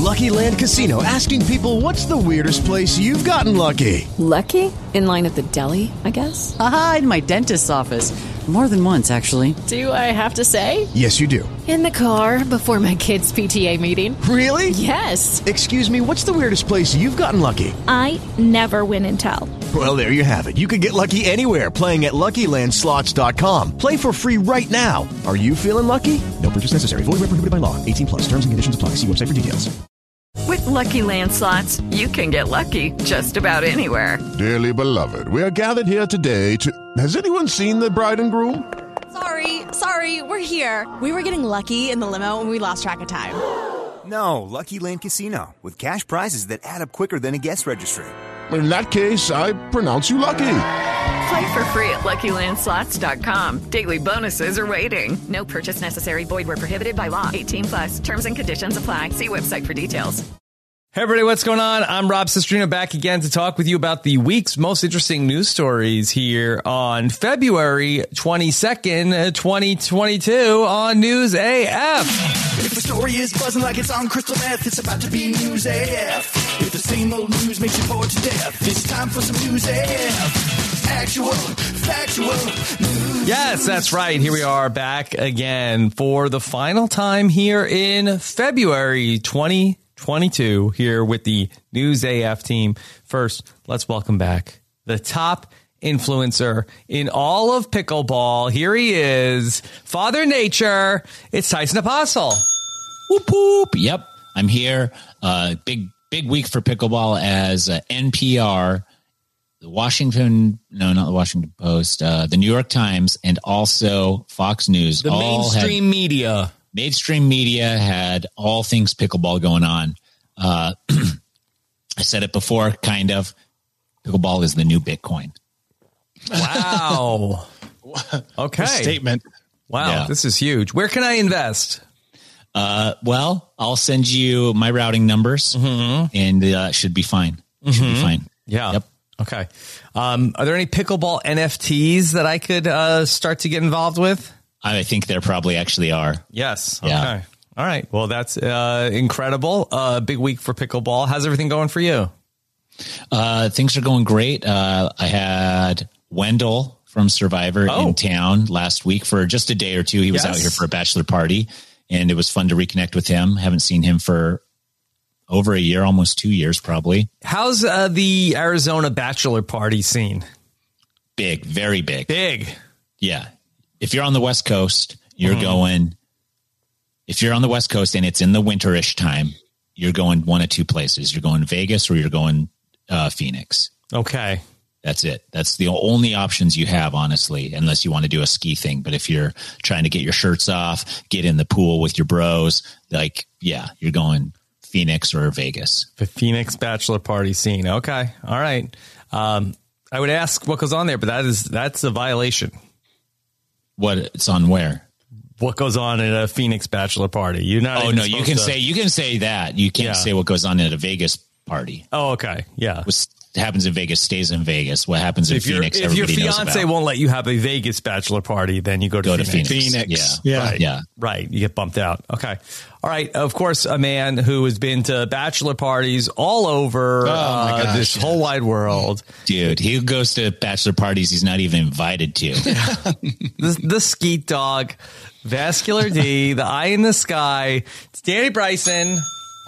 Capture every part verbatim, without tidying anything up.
Lucky Land Casino, asking people, what's the weirdest place you've gotten lucky? Lucky? In line at the deli, I guess? Aha, in my dentist's office. More than once, actually. Do I have to say? Yes, you do. In the car before my kids' P T A meeting. Really? Yes. Excuse me, what's the weirdest place you've gotten lucky? I never win and tell. Well, there you have it. You can get lucky anywhere, playing at Lucky Land Slots dot com. Play for free right now. Are you feeling lucky? No purchase necessary. Void where prohibited by law. eighteen plus. Terms and conditions apply. See website for details. With Lucky Land Slots, you can get lucky just about anywhere. Dearly beloved, we are gathered here today to... Has anyone seen the bride and groom? Sorry, sorry, we're here. We were getting lucky in the limo and we lost track of time. No, Lucky Land Casino, with cash prizes that add up quicker than a guest registry. In that case, I pronounce you lucky. Play for free at Lucky Land Slots dot com. Daily bonuses are waiting. No purchase necessary. Void where prohibited by law. eighteen plus. Terms and conditions apply. See website for details. Hey everybody, what's going on? I'm Rob Sestrino, back again to talk with you about the week's most interesting news stories here on February twenty-second, twenty twenty-two on News A F. If the story is buzzing like it's on crystal meth, it's about to be News A F. If the same old news makes you bored to death, it's time for some News A F. Actual, factual news. Yes, that's right. Here we are back again for the final time here in February twenty twenty-two here with the News A F team. First, let's welcome back the top influencer in all of pickleball. Here he is, Father Nature. It's Tyson Apostle. Whoop, whoop. Yep, I'm here. Uh, big, big week for pickleball as uh, N P R, the Washington, no, not the Washington Post, uh, the New York Times, and also Fox News. The all mainstream had, media. Mainstream media had all things pickleball going on. Uh, I said it before, kind of. Pickleball is the new Bitcoin. Wow. Okay. Statement. Wow, Yeah. This is huge. Where can I invest? Uh, well, I'll send you my routing numbers, mm-hmm. and uh, should be fine. Mm-hmm. Should be fine. Yeah. Yep. Okay. Um, are there any pickleball N F Ts that I could uh, start to get involved with? I think there probably actually are. Yes. Yeah. Okay. All right. Well, that's uh, incredible. Uh, big week for pickleball. How's everything going for you? Uh, things are going great. Uh, I had Wendell from Survivor Oh. in town last week for just a day or two. He was Yes. out here for a bachelor party, and it was fun to reconnect with him. Haven't seen him for over a year, almost two years, probably. How's uh, the Arizona bachelor party scene? Big, very big. Big. Yeah. If you're on the West Coast, you're Mhm. going, if you're on the West Coast and it's in the winterish time, you're going one of two places. You're going Vegas or you're going uh, Phoenix. Okay. That's it. That's the only options you have, honestly, unless you want to do a ski thing. But if you're trying to get your shirts off, get in the pool with your bros, like, yeah, you're going Phoenix or Vegas. The Phoenix bachelor party scene. Okay. All right. Um, I would ask what goes on there, but that is, that's a violation. What it's on where? What goes on at a Phoenix bachelor party? You're not. Oh, even no, you supposed can to- say, you can say that. You can't Yeah. say what goes on at a Vegas party. Oh, okay. Yeah. What happens in Vegas stays in Vegas. What happens So in if, your Phoenix, if your everybody knows fiance about. won't let you have a Vegas bachelor party, then you go to Go to Phoenix. Phoenix. Yeah. Yeah. Right. Yeah. Right. You get bumped out. Okay. All right. Of course, a man who has been to bachelor parties all over my uh, gosh, this yes. whole wide world. Dude, he goes to bachelor parties he's not even invited to. the, the Skeet Dog, Vascular D, the Eye in the Sky. It's Danny Bryson.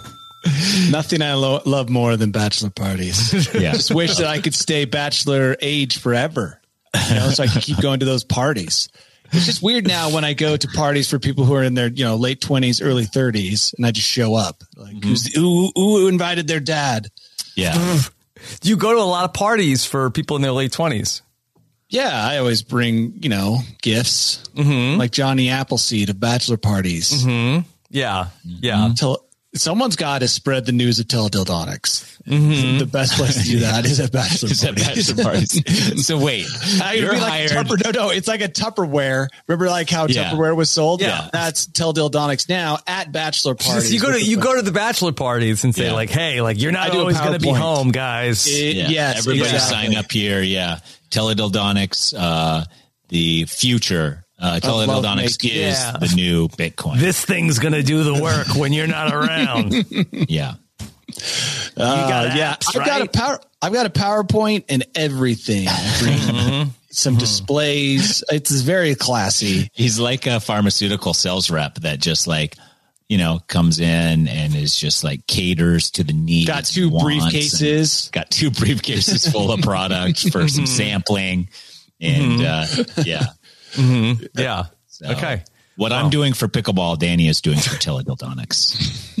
Nothing I lo- love more than bachelor parties. Yeah. Just wish that I could stay bachelor age forever, you know, so I could keep going to those parties. It's just weird now when I go to parties for people who are in their, you know, late twenties, early thirties, and I just show up. Like, Mm-hmm. who's the, who, who invited their dad? Yeah. You go to a lot of parties for people in their late twenties. Yeah, I always bring, you know, gifts Mm-hmm. like Johnny Appleseed of bachelor parties. Mm-hmm. Yeah. Yeah. Tell, someone's got to spread the news of teledildonics. Mm-hmm. The best place to do that is at bachelor Is that parties. bachelor parties? So wait, I, it'd you're be like hired. a Tupper, no, no, it's like a Tupperware. Remember, like how Yeah. Tupperware was sold? Yeah. That's Teledildonics now at bachelor parties. You go to you go to the bachelor parties and say Yeah. like, hey, like you're I not do a always going to be PowerPoint. home, guys. It- Yeah. Yes, Everybody exactly. sign up here. Yeah. Teledildonics, uh, the future Uh, Teledildonics make, is yeah. the new Bitcoin. This thing's going to do the work when you're not around. yeah. Uh, got yeah. apps, I've got a right? power. I've got a PowerPoint and everything. Mm-hmm. Some displays. It's very classy. He's like a pharmaceutical sales rep that just like, you know, comes in and is just like caters to the needs. Got two wants, briefcases. Got two briefcases full of products for some sampling. And uh, yeah. Mm-hmm. Yeah. So, okay. What Wow. I'm doing for pickleball, Danny is doing for Teledildonics.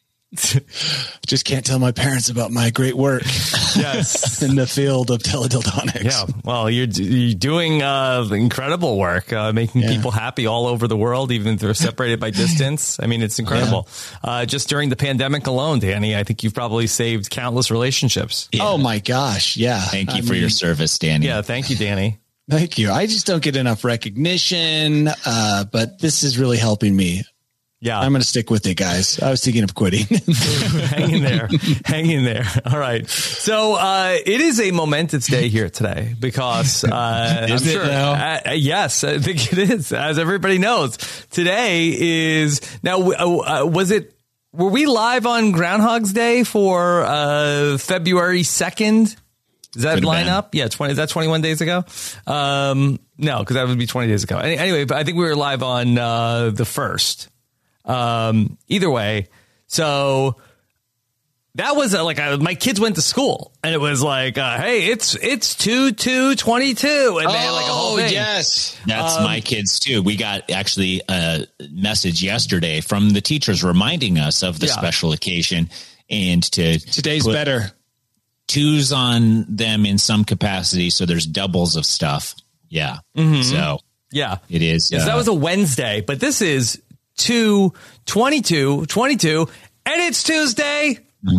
Just can't tell my parents about my great work. Yes. In the field of teledildonics. Yeah. Well, you're, you're doing uh, incredible work, uh, making Yeah. people happy all over the world, even if they're separated by distance. I mean, it's incredible. Yeah. Uh, just during the pandemic alone, Danny, I think you've probably saved countless relationships. Yeah. Oh my gosh. Yeah. Thank you I for mean, your service, Danny. Yeah. Thank you, Danny. Thank you. I just don't get enough recognition, uh, but this is really helping me. Yeah. I'm going to stick with it, guys. I was thinking of quitting. Hang in there. Hang in there. All right. So uh, it is a momentous day here today because uh, Is I'm it sure. now? Uh, yes, I think it is. As everybody knows, today is now. Uh, was it? Were we live on Groundhog's Day for uh, February second? Does that Could've line been. up? Yeah, twenty. Is that twenty-one days ago? Um, no, because that would be twenty days ago. Any, anyway, but I think we were live on uh, the first. Um, either way, so that was uh, like I, my kids went to school and it was like, uh, hey, it's it's two two twenty two, and they had like a whole thing. yes. That's Um, my kids too. We got actually a message yesterday from the teachers reminding us of the Yeah. special occasion and to Today's put better. twos on them in some capacity. So there's doubles of stuff. Yeah. Mm-hmm. So Yeah, it is. Yes, uh, that was a Wednesday, but this is two twenty-two twenty-two, and it's Tuesday.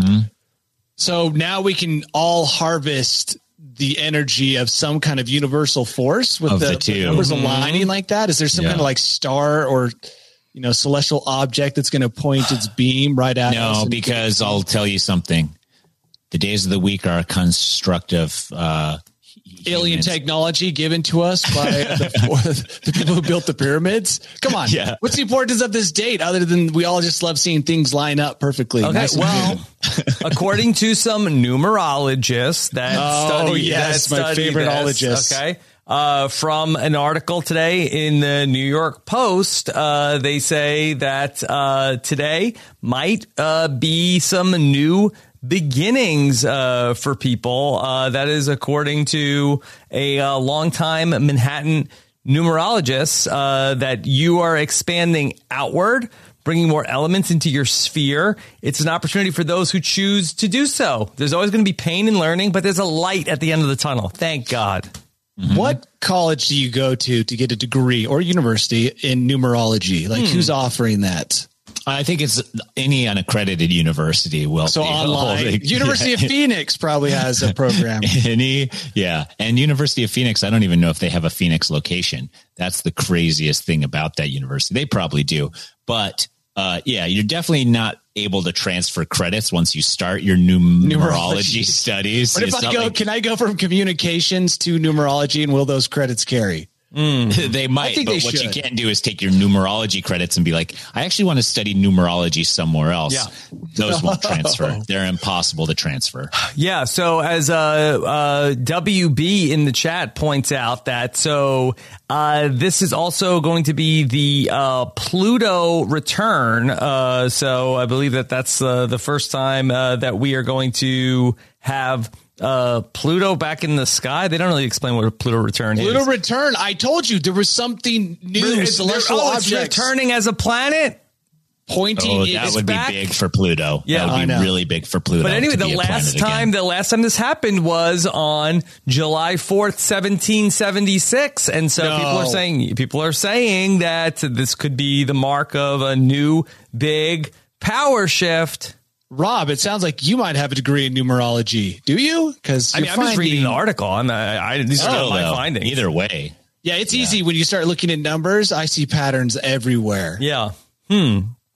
So now we can all harvest the energy of some kind of universal force with Of the, the two. numbers Mm-hmm. aligning like that. Is there some Yeah. kind of like star or, you know, celestial object that's going to point its beam right at us? no, and- because I'll tell you something. The days of the week are a constructive, uh, alien humans. technology given to us by the, the people who built the pyramids. Come on. Yeah. What's the importance of this date other than we all just love seeing things line up perfectly? Okay, Nice and well, according to some numerologists that Oh, study, yes, that my study favorite this, ologist. okay, uh, from an article today in the New York Post, uh, they say that uh, today might uh, be some new beginnings uh, for people. Uh, that is according to a uh, longtime Manhattan numerologist, uh, that you are expanding outward, bringing more elements into your sphere. It's an opportunity for those who choose to do so. There's always going to be pain in learning, but there's a light at the end of the tunnel. Thank God. Mm-hmm. What college do you go to to get a degree or university in numerology? Like Hmm. who's offering that? I think it's any unaccredited university will. So be online, holding- University of Phoenix probably has a program. Any, yeah. And University of Phoenix, I don't even know if they have a Phoenix location. That's the craziest thing about that university. They probably do. But uh, yeah, you're definitely not able to transfer credits once you start your numerology, Numerology. studies. What if It's I not go? like- Can I go from communications to numerology, and will those credits carry? they might, think but they what should. you can't do is take your numerology credits and be like, I actually want to study numerology somewhere else. Yeah. Those won't transfer. They're impossible to transfer. Yeah. So as uh, uh, W B in the chat points out that so uh, this is also going to be the uh, Pluto return. Uh, so I believe that that's uh, the first time uh, that we are going to have uh, Pluto back in the sky. They don't really explain what a Pluto return Pluto is. return. I told you there was something new. It's- celestial oh, it's objects returning as a planet. pointing. Oh, it- that it's would back. be big for Pluto. Yeah, that would I be know. really big for Pluto. But anyway, to the be a planet last again. time, the last time this happened was on July fourth, seventeen seventy-six. And so No. people are saying, people are saying that this could be the mark of a new big power shift. Rob, it sounds like you might have a degree in numerology. Do you? Because I mean, I'm just reading the article. I'm, I, I, these are Still, my though, findings. Either way. Yeah, it's easy when you start looking at numbers. I see patterns everywhere. Yeah. Hmm.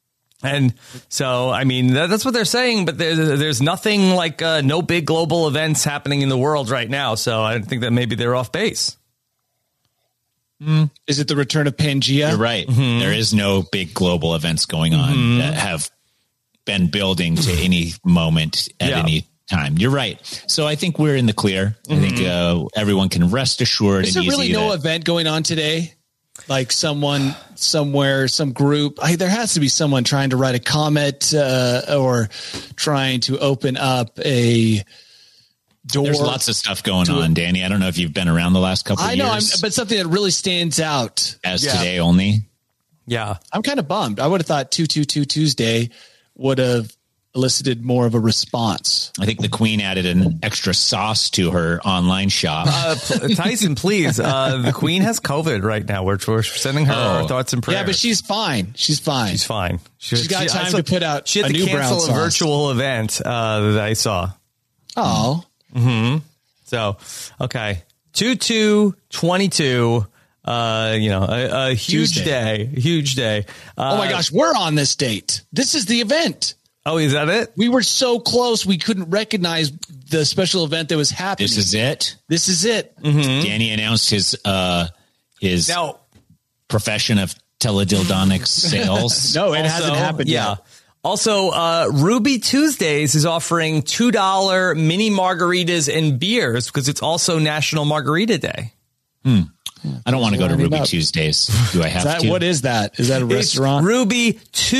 And so, I mean, that, that's what they're saying, but there, there's nothing like uh, no big global events happening in the world right now. So I think that maybe they're off base. Mm. Is it the return of Pangea? You're right. Mm-hmm. There is no big global events going on mm-hmm. that have been building to any moment at yeah. any time. You're right. So I think we're in the clear. Mm-hmm. I think uh, everyone can rest assured. Is there really no that, event going on today? Like someone somewhere, some group, I, there has to be someone trying to write a comment uh, or trying to open up a door. There's lots of stuff going on, Danny. I don't know if you've been around the last couple of I know, years. I'm, but something that really stands out. As yeah. today only? Yeah. I'm kind of bummed. I would have thought two two two Tuesday would have elicited more of a response. I think the Queen added an extra sauce to her online shop. Uh, Tyson, please. Uh, the Queen has COVID right now. We're, we're sending her oh. our thoughts and prayers. Yeah, but she's fine. She's fine. She's fine. She, she's got she, time saw, to put out she had a to new cancel brown a sauce. virtual event uh, that I saw. Oh. Mm-hmm. So, okay. two two twenty-two. Uh, you know, a, a huge Tuesday. day, huge day. Uh, oh my gosh, we're on this date. This is the event. Oh, is that it? We were so close. We couldn't recognize the special event that was happening. This is it. This is it. Mm-hmm. Danny announced his, uh, his now, profession of teledildonics sales. no, it also, hasn't happened yeah. yet. Also, uh, Ruby Tuesdays is offering two dollar mini margaritas and beers because it's also National Margarita Day. Hmm. I don't want to go to Ruby Tuesdays. Do I have that, to? What is that? Is that a restaurant? It's Ruby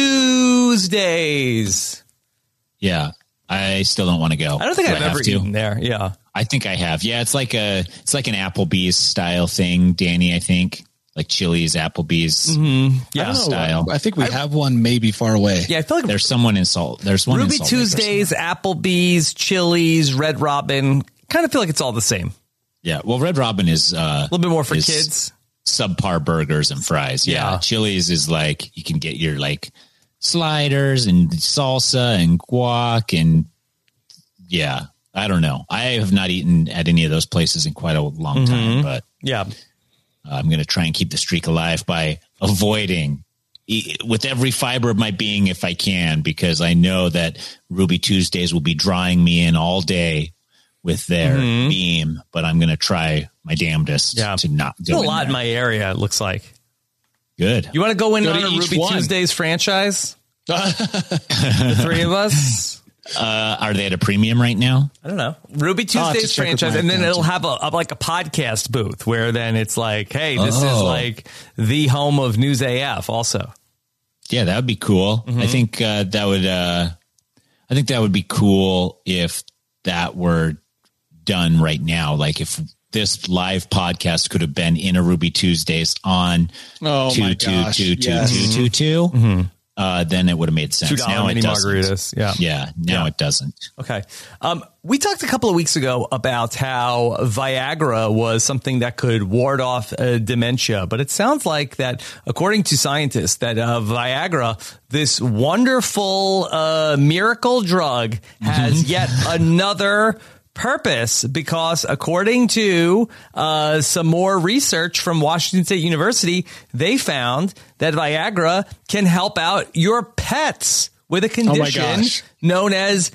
Tuesdays. Yeah, I still don't want to go. I don't think Do I've I ever to? eaten there. Yeah, I think I have. Yeah, it's like a it's like an Applebee's style thing, Danny. I think like Chili's, Applebee's, mm-hmm. yeah, I style. I think we I, have one maybe far away. Yeah, I feel like there's someone in Salt. There's one Ruby in Salt Tuesdays, Applebee's, Chili's, Red Robin. Kind of feel like it's all the same. Yeah, well, Red Robin is uh, a little bit more for kids. Subpar burgers and fries. Yeah. yeah. Chili's is like you can get your like sliders and salsa and guac and yeah, I don't know. I have not eaten at any of those places in quite a long mm-hmm. time, but yeah, uh, I'm going to try and keep the streak alive by avoiding with every fiber of my being if I can, because I know that Ruby Tuesdays will be drawing me in all day with their mm-hmm. beam, but I'm going to try my damnedest yeah. to not go There's in a lot there. in my area, it looks like. Good. You want to go in go on a Ruby one. Tuesdays franchise? The three of us? Uh, are they at a premium right now? I don't know. Ruby Tuesdays franchise, and then it'll have a, a like a podcast booth where then it's like, hey, this oh. is like the home of News A F also. Yeah, that would be cool. Mm-hmm. I think uh, that would uh, I think that would be cool if that were done right now. Like if this live podcast could have been in a Ruby Tuesdays on oh two, my two, gosh. two, two, yes. two, two, two, mm-hmm. uh, then it would have made sense. two dollar now mini it doesn't. margaritas. Yeah. Yeah. Now yeah. it doesn't. Okay. Um, we talked a couple of weeks ago about how Viagra was something that could ward off uh, dementia, but it sounds like that, according to scientists, that uh, Viagra, this wonderful uh, miracle drug, has yet another purpose, because according to uh, some more research from Washington State University, they found that Viagra can help out your pets with a condition oh known as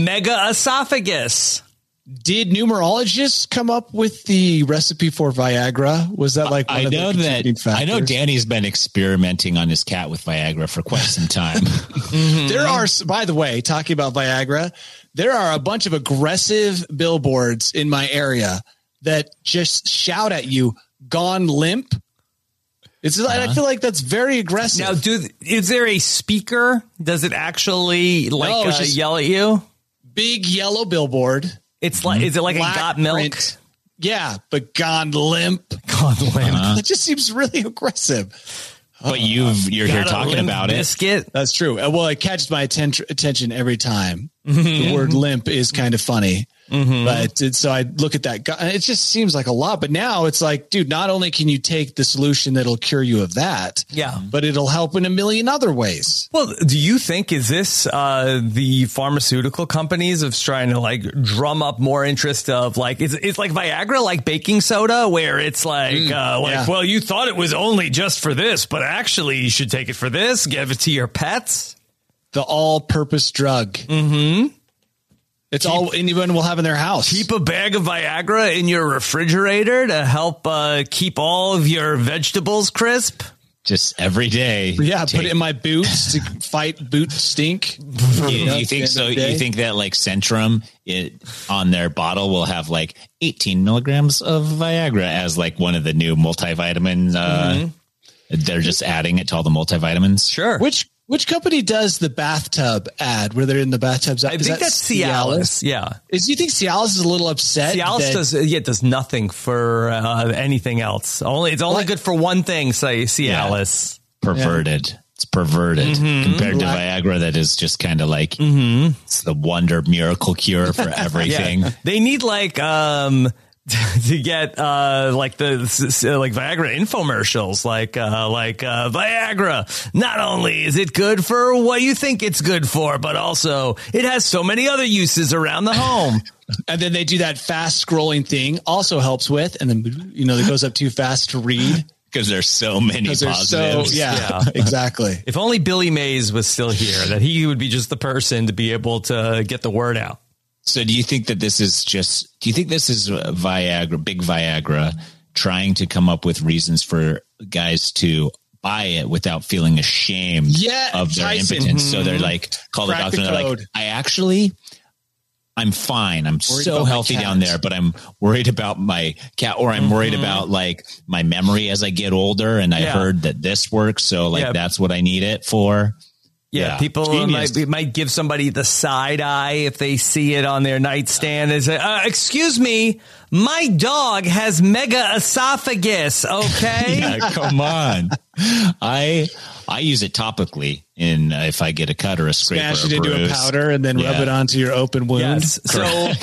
megaesophagus. Did numerologists come up with the recipe for Viagra? Was that like one I of know the that factors? I know Danny's been experimenting on his cat with Viagra for quite some time. mm-hmm. There are, by the way, talking about Viagra, there are a bunch of aggressive billboards in my area that just shout at you, "Gone limp." It's uh-huh. I feel like that's very aggressive. Now, do is there a speaker? Does it actually like no, uh, yell at you? Big yellow billboard. It's like, mm-hmm. is it like Black a got milk? Print. Yeah, but gone limp. Gone limp. Uh-huh. That just seems really aggressive. But you've you're here talking about biscuit. it. That's true. Well, it catches my atten- attention every time. Mm-hmm. The word limp is kind of funny. Mm-hmm. But it, so I look at that. It just seems like a lot. But now it's like, dude, not only can you take the solution that'll cure you of that, yeah, but it'll help in a million other ways. Well, do you think, is this uh, the pharmaceutical companies of trying to like drum up more interest of like, it's, it's like Viagra, like baking soda, where it's like, mm, uh, like, yeah. well, you thought it was only just for this, but actually you should take it for this, give it to your pets. The all-purpose drug. Mm-hmm. It's keep, all anyone will have in their house. Keep a bag of Viagra in your refrigerator to help uh, keep all of your vegetables crisp. Just every day. Yeah, take, put it in my boots to fight boot stink. You, you, know, you think so? You think that like Centrum it, on their bottle will have like eighteen milligrams of Viagra as like one of the new multivitamins? Uh, mm-hmm. They're just adding it to all the multivitamins. Sure. Which which company does the bathtub ad where they're in the bathtubs? I is think that that's Cialis. Yeah. Is you think Cialis is a little upset? Cialis that, does yeah it does nothing for uh, anything else. Only it's only what? good for one thing. Say Cialis. Yeah. Perverted. Yeah. It's perverted mm-hmm. compared to Viagra. That is just kind of like mm-hmm. it's the wonder miracle cure for everything. Yeah. They need like um. to get uh like the like Viagra infomercials, like uh like uh Viagra. Not only is it good for what you think it's good for, but also it has so many other uses around the home. And then they do that fast scrolling thing, also helps with, and then you know it goes up too fast to read. Because there's so many positives. So, yeah, yeah, exactly. If only Billy Mays was still here, that he would be just the person to be able to get the word out. So do you think that this is just, do you think this is Viagra, big Viagra, trying to come up with reasons for guys to buy it without feeling ashamed yeah, of their Tyson. impotence? Mm-hmm. So they're like, call Crack the doctor and they're like, I actually, I'm fine. I'm worried so healthy down there, but I'm worried about my cat, or I'm mm-hmm. worried about like my memory as I get older. And I yeah. heard that this works. So like, yeah. that's what I need it for. Yeah, yeah, people might, might give somebody the side eye if they see it on their nightstand and say, uh, excuse me, my dog has mega esophagus, okay? Yeah, come on. I I use it topically in uh, if I get a cut or a scrape Smash or a it into bruise. a powder and then yeah. rub it onto your open wound. Yes. So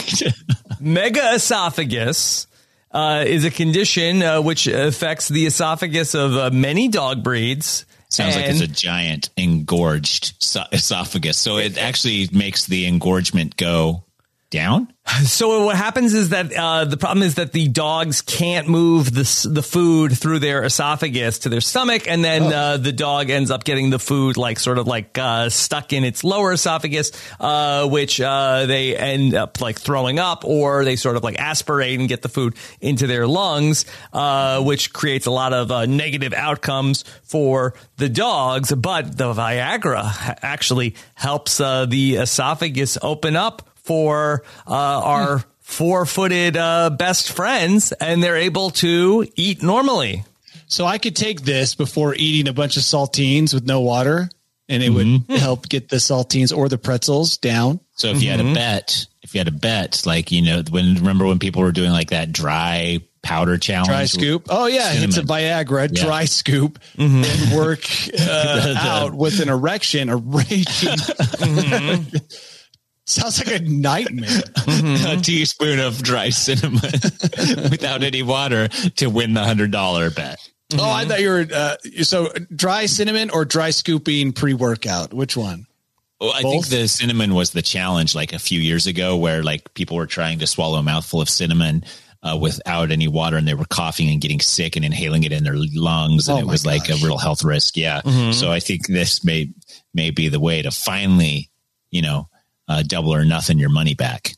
mega esophagus uh, is a condition uh, which affects the esophagus of uh, many dog breeds. Sounds and, like it's a giant engorged esophagus. So it actually makes the engorgement go down. So what happens is that uh, the problem is that the dogs can't move the the food through their esophagus to their stomach, and then oh. uh, the dog ends up getting the food like sort of like uh, stuck in its lower esophagus, uh, which uh, they end up like throwing up, or they sort of like aspirate and get the food into their lungs, uh, which creates a lot of uh, negative outcomes for the dogs. But the Viagra actually helps uh, the esophagus open up for uh, our four-footed uh, best friends, and they're able to eat normally. So I could take this before eating a bunch of saltines with no water, and it mm-hmm. would help get the saltines or the pretzels down. So if mm-hmm. you had a bet, if you had a bet, like, you know, when remember when people were doing like that dry powder challenge? Dry scoop. Oh, yeah. Cinnamon. It's a Viagra yeah. dry scoop mm-hmm. and work uh, out with an erection, a raging... mm-hmm. Sounds like a nightmare. Mm-hmm. A teaspoon of dry cinnamon without any water to win the one hundred dollars bet. Mm-hmm. Oh, I thought you were, uh, so dry cinnamon or dry scooping pre-workout? Which one? Well, I Both? think the cinnamon was the challenge like a few years ago where like people were trying to swallow a mouthful of cinnamon uh, without any water, and they were coughing and getting sick and inhaling it in their lungs. And oh it was gosh. like a real health risk. Yeah. Mm-hmm. So I think this may, may be the way to finally, you know, Uh, double or nothing your money back.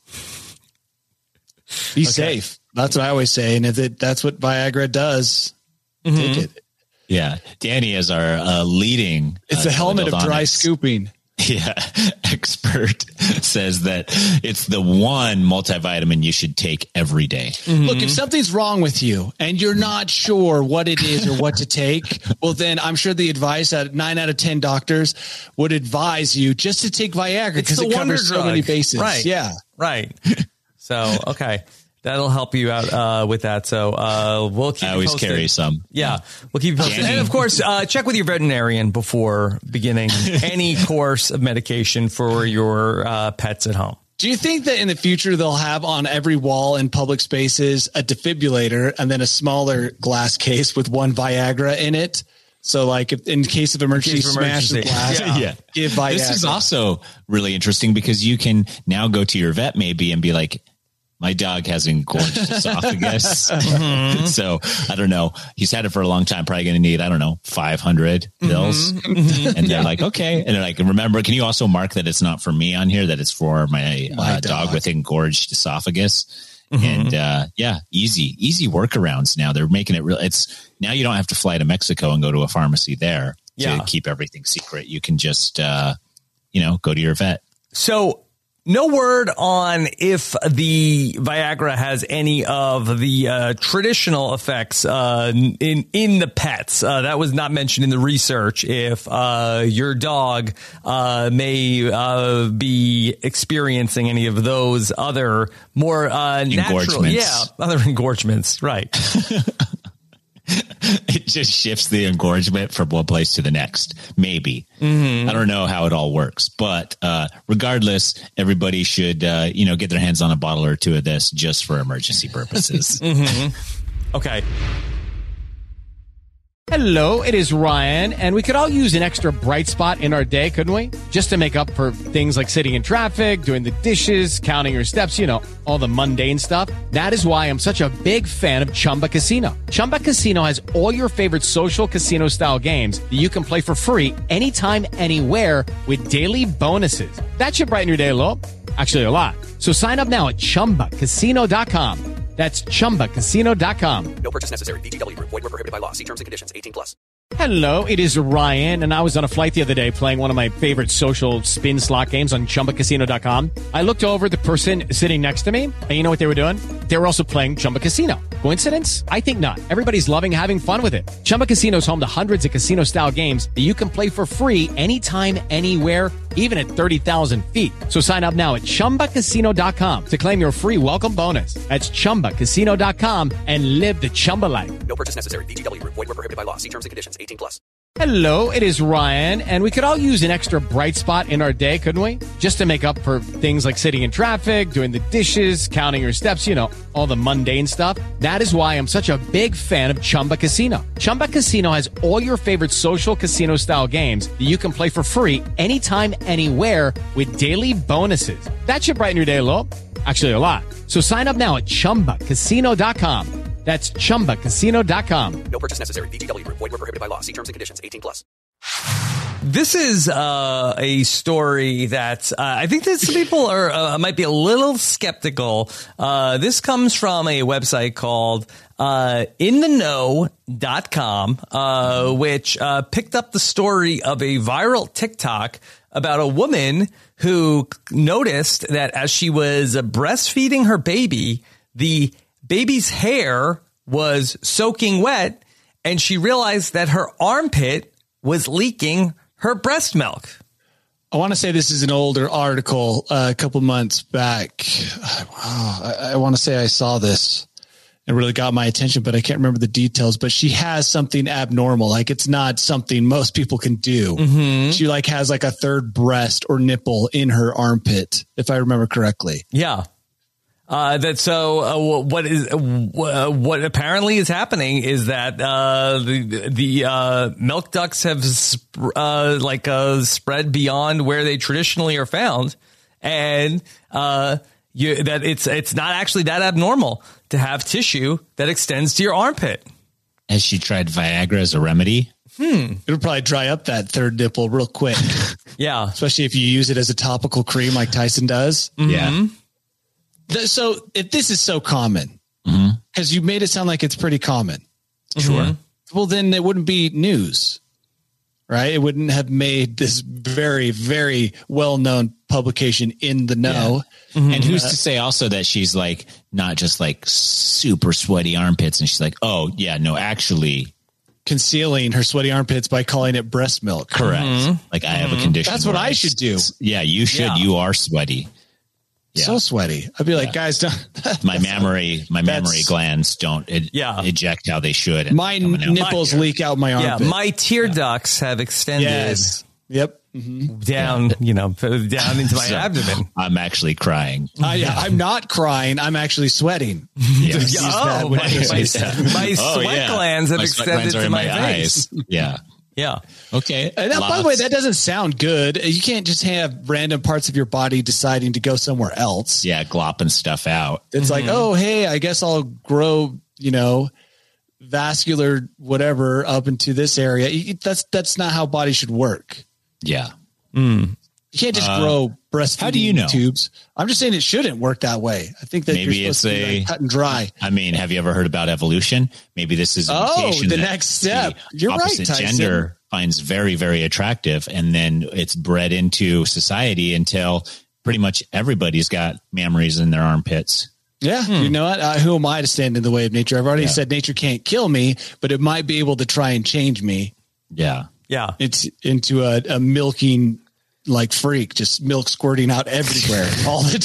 Be okay. safe. That's what I always say. And if it, that's what Viagra does, mm-hmm. take it. Yeah. Danny is our uh, leading. It's uh, a helmet of dry scooping. Yeah. Expert says that it's the one multivitamin you should take every day. Mm-hmm. Look, if something's wrong with you and you're not sure what it is or what to take, well, then I'm sure the advice that nine out of ten doctors would advise you just to take Viagra because it covers so many bases. Right. Yeah. Right. So, okay. That'll help you out uh, with that. So uh, we'll keep I always you posted. carry some. Yeah, we'll keep you posted. And of course, uh, check with your veterinarian before beginning any course of medication for your uh, pets at home. Do you think that in the future they'll have on every wall in public spaces a defibrillator and then a smaller glass case with one Viagra in it? So like if in case of emergency, case of emergency. smash the glass, yeah. yeah. give Viagra. This is also really interesting because you can now go to your vet maybe and be like, My dog has engorged esophagus. Mm-hmm. So I don't know. He's had it for a long time. Probably going to need, I don't know, five hundred pills. Mm-hmm. And they're yeah. like, okay. And they're like, remember, can you also mark that it's not for me on here, that it's for my, my uh, dog. dog with engorged esophagus? Mm-hmm. And uh, yeah, easy, easy workarounds now. They're making it real. It's now you don't have to fly to Mexico and go to a pharmacy there yeah. to keep everything secret. You can just, uh, you know, go to your vet. So, no word on if the Viagra has any of the uh, traditional effects uh, in in the pets. Uh, that was not mentioned in the research. If uh, your dog uh, may uh, be experiencing any of those other more uh, natural, yeah, other engorgements, right? It just shifts the engorgement from one place to the next. Maybe. Mm-hmm. I don't know how it all works, but uh, regardless, everybody should, uh, you know, get their hands on a bottle or two of this just for emergency purposes. mm-hmm. Okay. Hello, it is Ryan, and we could all use an extra bright spot in our day, couldn't we? Just to make up for things like sitting in traffic, doing the dishes, counting your steps, you know, all the mundane stuff. That is why I'm such a big fan of Chumba Casino. Chumba Casino has all your favorite social casino-style games that you can play for free anytime, anywhere with daily bonuses. That should brighten your day a little. Actually, a lot. So sign up now at chumba casino dot com. That's chumba casino dot com. No purchase necessary. V G W Group. Void where prohibited by law. See terms and conditions. eighteen plus. Hello, it is Ryan, and I was on a flight the other day playing one of my favorite social spin slot games on chumba casino dot com. I looked over at the person sitting next to me, and you know what they were doing? They were also playing Chumba Casino. Coincidence? I think not. Everybody's loving having fun with it. Chumba Casino is home to hundreds of casino-style games that you can play for free anytime, anywhere, even at thirty thousand feet. So sign up now at chumba casino dot com to claim your free welcome bonus. That's chumba casino dot com and live the Chumba life. No purchase necessary. V G W Group. Void where prohibited by law. See terms and conditions. eighteen plus. Hello, it is Ryan, and we could all use an extra bright spot in our day, couldn't we? Just to make up for things like sitting in traffic, doing the dishes, counting your steps, you know, all the mundane stuff. That is why I'm such a big fan of Chumba Casino. Chumba Casino has all your favorite social casino-style games that you can play for free anytime, anywhere with daily bonuses. That should brighten your day a little. Actually, a lot. So sign up now at chumba casino dot com. That's chumba casino dot com. No purchase necessary. V G W Group. Void where prohibited by law. See terms and conditions. eighteen plus. This is uh, a story that uh, I think that some people are uh, might be a little skeptical. Uh, this comes from a website called uh, in the know dot com, uh, which uh, picked up the story of a viral TikTok about a woman who noticed that as she was breastfeeding her baby, the baby's hair was soaking wet, and she realized that her armpit was leaking her breast milk. I want to say this is an older article uh, a couple months back. Wow, I, I want to say I saw this. It really got my attention, but I can't remember the details. But she has something abnormal. Like, it's not something most people can do. Mm-hmm. She like has like a third breast or nipple in her armpit, if I remember correctly. Yeah. Uh, that so uh, what is uh, what apparently is happening is that uh, the the uh, milk ducts have sp- uh, like uh, spread beyond where they traditionally are found, and uh, you, that it's it's not actually that abnormal to have tissue that extends to your armpit. Has she tried Viagra as a remedy? Hmm. It'll probably dry up that third nipple real quick. Yeah, especially if you use it as a topical cream like Tyson does. Mm-hmm. Yeah. So if this is so common, because mm-hmm. you made it sound like it's pretty common. Sure. Mm-hmm. Well, then it wouldn't be news, right? It wouldn't have made this very, very well-known publication in the know. Yeah. Mm-hmm. And who's uh, to say also that she's like, not just like super sweaty armpits. And she's like, oh yeah, no, actually concealing her sweaty armpits by calling it breast milk. Correct. Mm-hmm. Like I have mm-hmm. a condition. That's what I should do. Yeah, you should. Yeah. You are sweaty. Yeah. So sweaty. I'd be like, yeah. guys, don't. my mammary, my mammary glands don't ed- yeah. eject how they should. My nipples my, leak out my armpit. Yeah, my tear ducts have extended. Yes. Yep. Mm-hmm. Down, yeah. you know, down into my so abdomen. I'm actually crying. Uh, yeah, I'm not crying. I'm actually sweating. Yes. oh, my, my, my sweat oh, yeah. glands have my extended glands to my my face. Eyes. Yeah. Yeah. Okay. And that, by the way, that doesn't sound good. You can't just have random parts of your body deciding to go somewhere else. Yeah, glopping stuff out. It's mm-hmm. like, oh, hey, I guess I'll grow, you know, vascular whatever up into this area. That's that's not how bodies should work. Yeah. Mm. You can't just uh, grow breastfeeding how do you know? tubes. I'm just saying it shouldn't work that way. I think that maybe you're supposed it's to be a like cut and dry. I mean, have you ever heard about evolution? Maybe this is a oh, mutation the that next step. The You're right, opposite Tyson. gender finds very, very attractive, and then it's bred into society until pretty much everybody's got mammaries in their armpits. Yeah, hmm. you know what? Uh, who am I to stand in the way of nature? I've already yeah. said nature can't kill me, but it might be able to try and change me. Yeah, yeah, it's into a, a milking like freak, just milk squirting out everywhere all the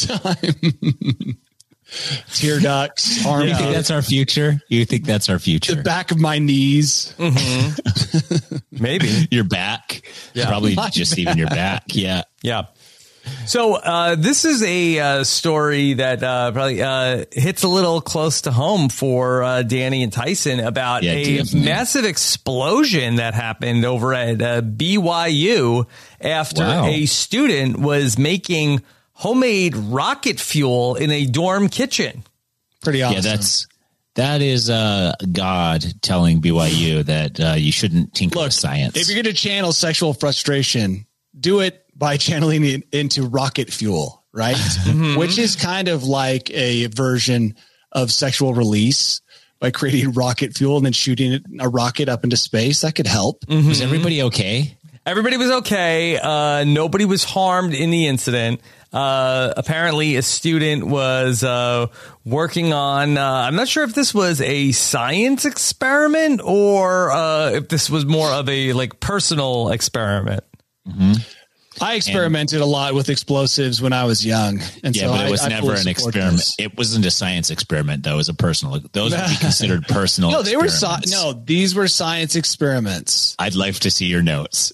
time. Tear ducts, arm. You think that's our future? You think that's our future? The back of my knees. Mm-hmm. Maybe your back. Yeah. Probably my just back. even your back. Yeah. Yeah. So uh, this is a uh, story that uh, probably uh, hits a little close to home for uh, Danny and Tyson about yeah, a definitely. massive explosion that happened over at uh, B Y U after wow. a student was making homemade rocket fuel in a dorm kitchen. Pretty awesome. Yeah, that's that is uh, God telling B Y U that uh, you shouldn't tinker Look, with science. If you're going to channel sexual frustration, do it by channeling it into rocket fuel, right? Mm-hmm. Which is kind of like a version of sexual release by creating rocket fuel and then shooting it, a rocket up into space. That could help. Mm-hmm. Was everybody okay? Everybody was okay. Uh, nobody was harmed in the incident. Uh, apparently a student was, uh, working on, uh, I'm not sure if this was a science experiment or, uh, if this was more of a like personal experiment. Mm-hmm. I experimented and, a lot with explosives when I was young. And yeah, so but it I, was I never an experiment. This. It wasn't a science experiment, though. It was a personal. Those would be considered personal. No, they were. So, no, these were science experiments. I'd like to see your notes.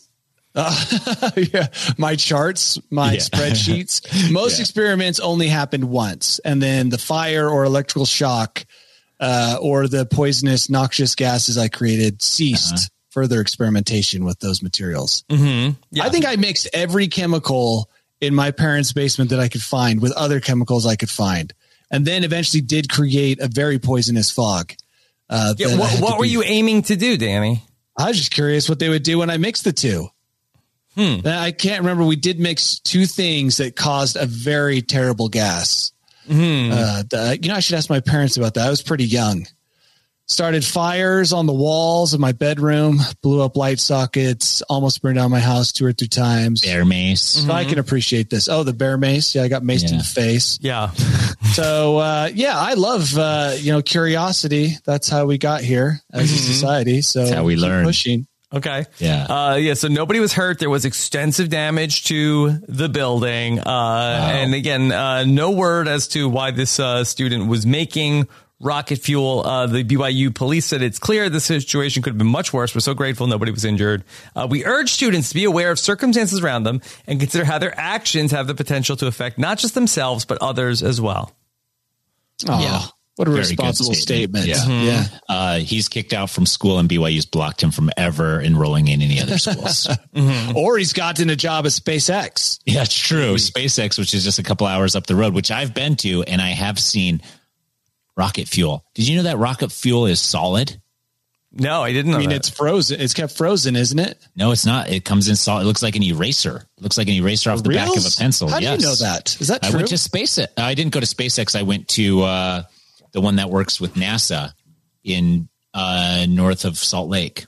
Uh, yeah, my charts, my yeah. spreadsheets. Most yeah. experiments only happened once, and then the fire or electrical shock uh, or the poisonous, noxious gases I created ceased. Uh-huh. Further experimentation with those materials. Mm-hmm. Yeah. I think I mixed every chemical in my parents' basement that I could find with other chemicals I could find, and then eventually did create a very poisonous fog. Uh, yeah, what what were be, you aiming to do, Danny? I was just curious what they would do when I mixed the two. Hmm. I can't remember. We did mix two things that caused a very terrible gas. Mm-hmm. Uh, the, you know, I should ask my parents about that. I was pretty young. Started fires on the walls of my bedroom, blew up light sockets, almost burned down my house two or three times. Bear mace. So mm-hmm. I can appreciate this. Oh, the bear mace. Yeah, I got maced yeah. in the face. Yeah. so, uh, yeah, I love, uh, you know, curiosity. That's how we got here as mm-hmm. a society. So that's how we learn. Pushing. Okay. Yeah. Uh, yeah. So nobody was hurt. There was extensive damage to the building. Uh, wow. And again, uh, no word as to why this uh, student was making rocket fuel. Uh, the B Y U police said it's clear the situation could have been much worse. We're so grateful nobody was injured. Uh, we urge students to be aware of circumstances around them and consider how their actions have the potential to affect not just themselves, but others as well. Oh, yeah. What a Very responsible statement. statement. Yeah. yeah. Uh, he's kicked out from school and B Y U's blocked him from ever enrolling in any other schools. mm-hmm. Or he's gotten a job at SpaceX. Yeah, it's true. SpaceX, which is just a couple hours up the road, which I've been to, and I have seen rocket fuel. Did you know that rocket fuel is solid? No, I didn't know I mean, that. it's frozen. It's kept frozen, isn't it? No, it's not. It comes in solid. It looks like an eraser. It looks like an eraser off the Reals? back of a pencil. How yes. do you know that? Is that true? I went to SpaceX. I didn't go to SpaceX. I went to uh, the one that works with NASA in uh, north of Salt Lake.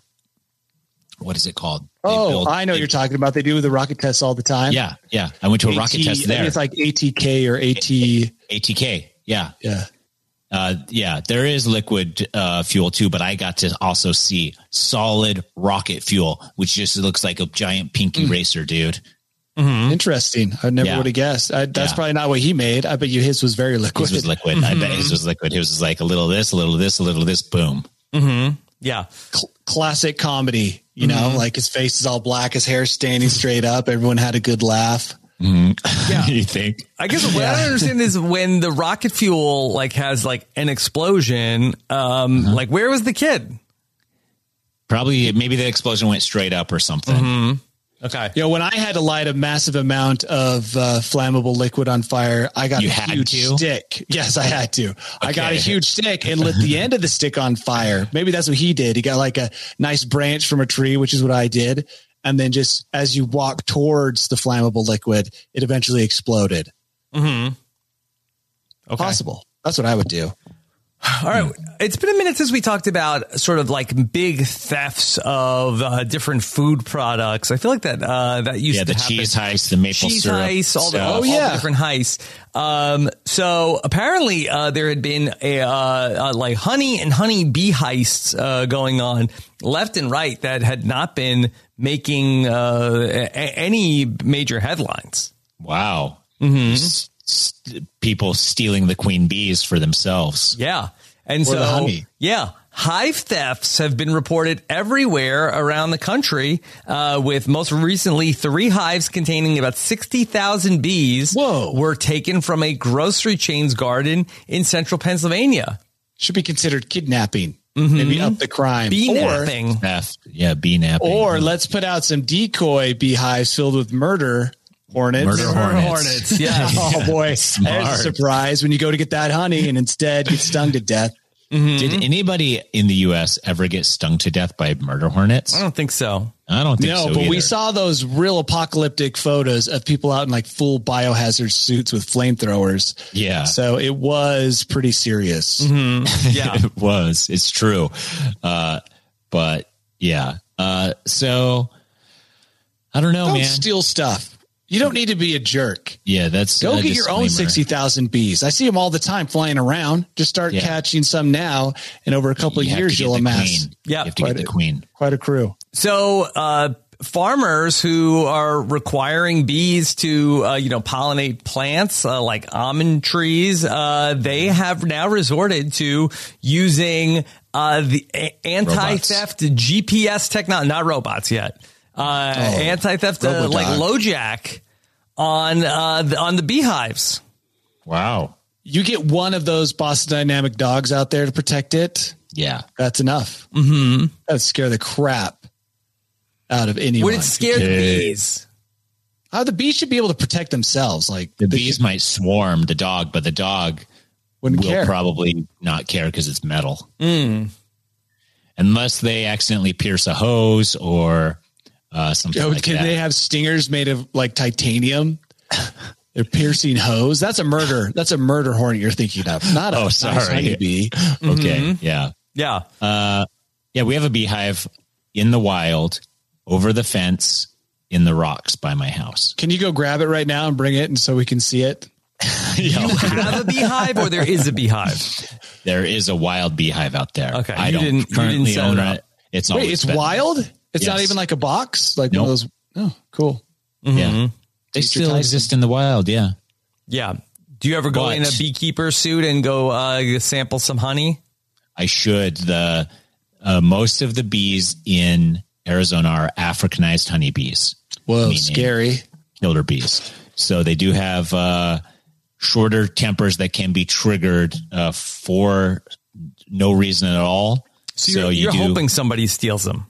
What is it called? They oh, build, I know they, what you're talking about. They do the rocket tests all the time. Yeah, yeah. I went to a AT, rocket test there. It's like A T K or A T. A T K, yeah. Yeah. Uh, yeah, there is liquid uh, fuel too, but I got to also see solid rocket fuel, which just looks like a giant pink eraser, mm. dude. Mm-hmm. Interesting. I never yeah. would have guessed. I, that's yeah. probably not what he made. I bet you his was very liquid. His was liquid. Mm-hmm. I bet his was liquid. His was like a little of this, a little of this, a little of this, boom. Mm-hmm. Yeah. Cl- classic comedy, you know, mm-hmm. like his face is all black, his hair standing straight up. Everyone had a good laugh. Mm-hmm. Yeah. You think? I guess what yeah. I don't understand is when the rocket fuel like has like an explosion, um, uh-huh. like where was the kid? Probably, maybe the explosion went straight up or something. Mm-hmm. Okay. You know, when I had to light a massive amount of uh, flammable liquid on fire, I got You a had huge to? stick. Yes, I had to. I got a Okay. huge stick and lit the end of the stick on fire. Maybe that's what he did. He got like a nice branch from a tree, which is what I did. And then just as you walk towards the flammable liquid, it eventually exploded. Mm-hmm. Okay. Possible. That's what I would do. All right. It's been a minute since we talked about sort of like big thefts of uh, different food products. I feel like that uh, that used Yeah, to the happen. cheese heist, the maple cheese syrup heist, all the, stuff. all the different heists. Um, so apparently uh, there had been a uh, uh, like honey and honey bee heists uh, going on left and right that had not been making uh, a- any major headlines. Wow. Mm-hmm. S- s- people stealing the queen bees for themselves. Yeah. And Or so, the honey. yeah, hive thefts have been reported everywhere around the country, uh, with most recently three hives containing about sixty thousand bees Whoa. were taken from a grocery chain's garden in central Pennsylvania. Should be considered kidnapping. Mm-hmm. Maybe up the crime. Bee Or- napping. Theft. Yeah, bee napping. Or let's put out some decoy beehives filled with murder hornets. Murder hornets. Yeah. Oh boy. Smart. There's a surprise when you go to get that honey and instead get stung to death. Mm-hmm. Did anybody in the U S ever get stung to death by murder hornets? I don't think so. I don't think No, so but either. we saw those real apocalyptic photos of people out in like full biohazard suits with flamethrowers. Yeah. So it was pretty serious. Mm-hmm. Yeah. It was. It's true. Uh, but yeah. Uh, so I don't know, Don't man. steal stuff. You don't need to be a jerk. Yeah, that's Go a get your own disclaimer. sixty thousand bees. I see them all the time flying around. Just start Yeah. catching some now, and over a couple You of have years, to get you'll the amass queen. Yeah. You have to Quite get the a- queen. quite a crew. So, uh, farmers who are requiring bees to, uh, you know, pollinate plants, uh, like almond trees, uh, they have now resorted to using, uh, the a- anti-theft G P S technology, not robots yet, uh, anti-theft, uh, Robodog. like LoJack on, uh, the, on the beehives. Wow. You get one of those Boston Dynamic dogs out there to protect it. Yeah. That's enough. Mm-hmm. That'd scare the crap out of anyone. Would it scare the Okay. bees? How the bees should be able to protect themselves. Like The they bees should- might swarm the dog, but the dog wouldn't will care. probably not care because it's metal. Mm. Unless they accidentally pierce a hose or uh, something Oh, like can that. they have stingers made of like titanium? They're piercing hose. That's a murder. That's a murder hornet you're thinking of. Not a Oh, nice sorry. honeybee. Okay. Yeah. Yeah. Uh, yeah, we have a beehive in the wild over the fence in the rocks by my house. Can you go grab it right now and bring it, and so we can see it? You have a beehive or there is a beehive? There is a wild beehive out there. Okay, I you don't didn't- you currently didn't set own it up. it. It's Wait, always it's been- wild? It's not Yes. even like a box? Like Nope. one of those? Oh, cool. Yeah. They Teacher still Tyson. exist in the wild. Yeah. Yeah. Do you ever go But- in a beekeeper suit and go uh, sample some honey? I should. The uh, most of the bees in Arizona are Africanized honeybees. Whoa, meaning scary. Killer bees. So they do have uh, shorter tempers that can be triggered uh, for no reason at all. So, So you're, you you're do- hoping somebody steals them.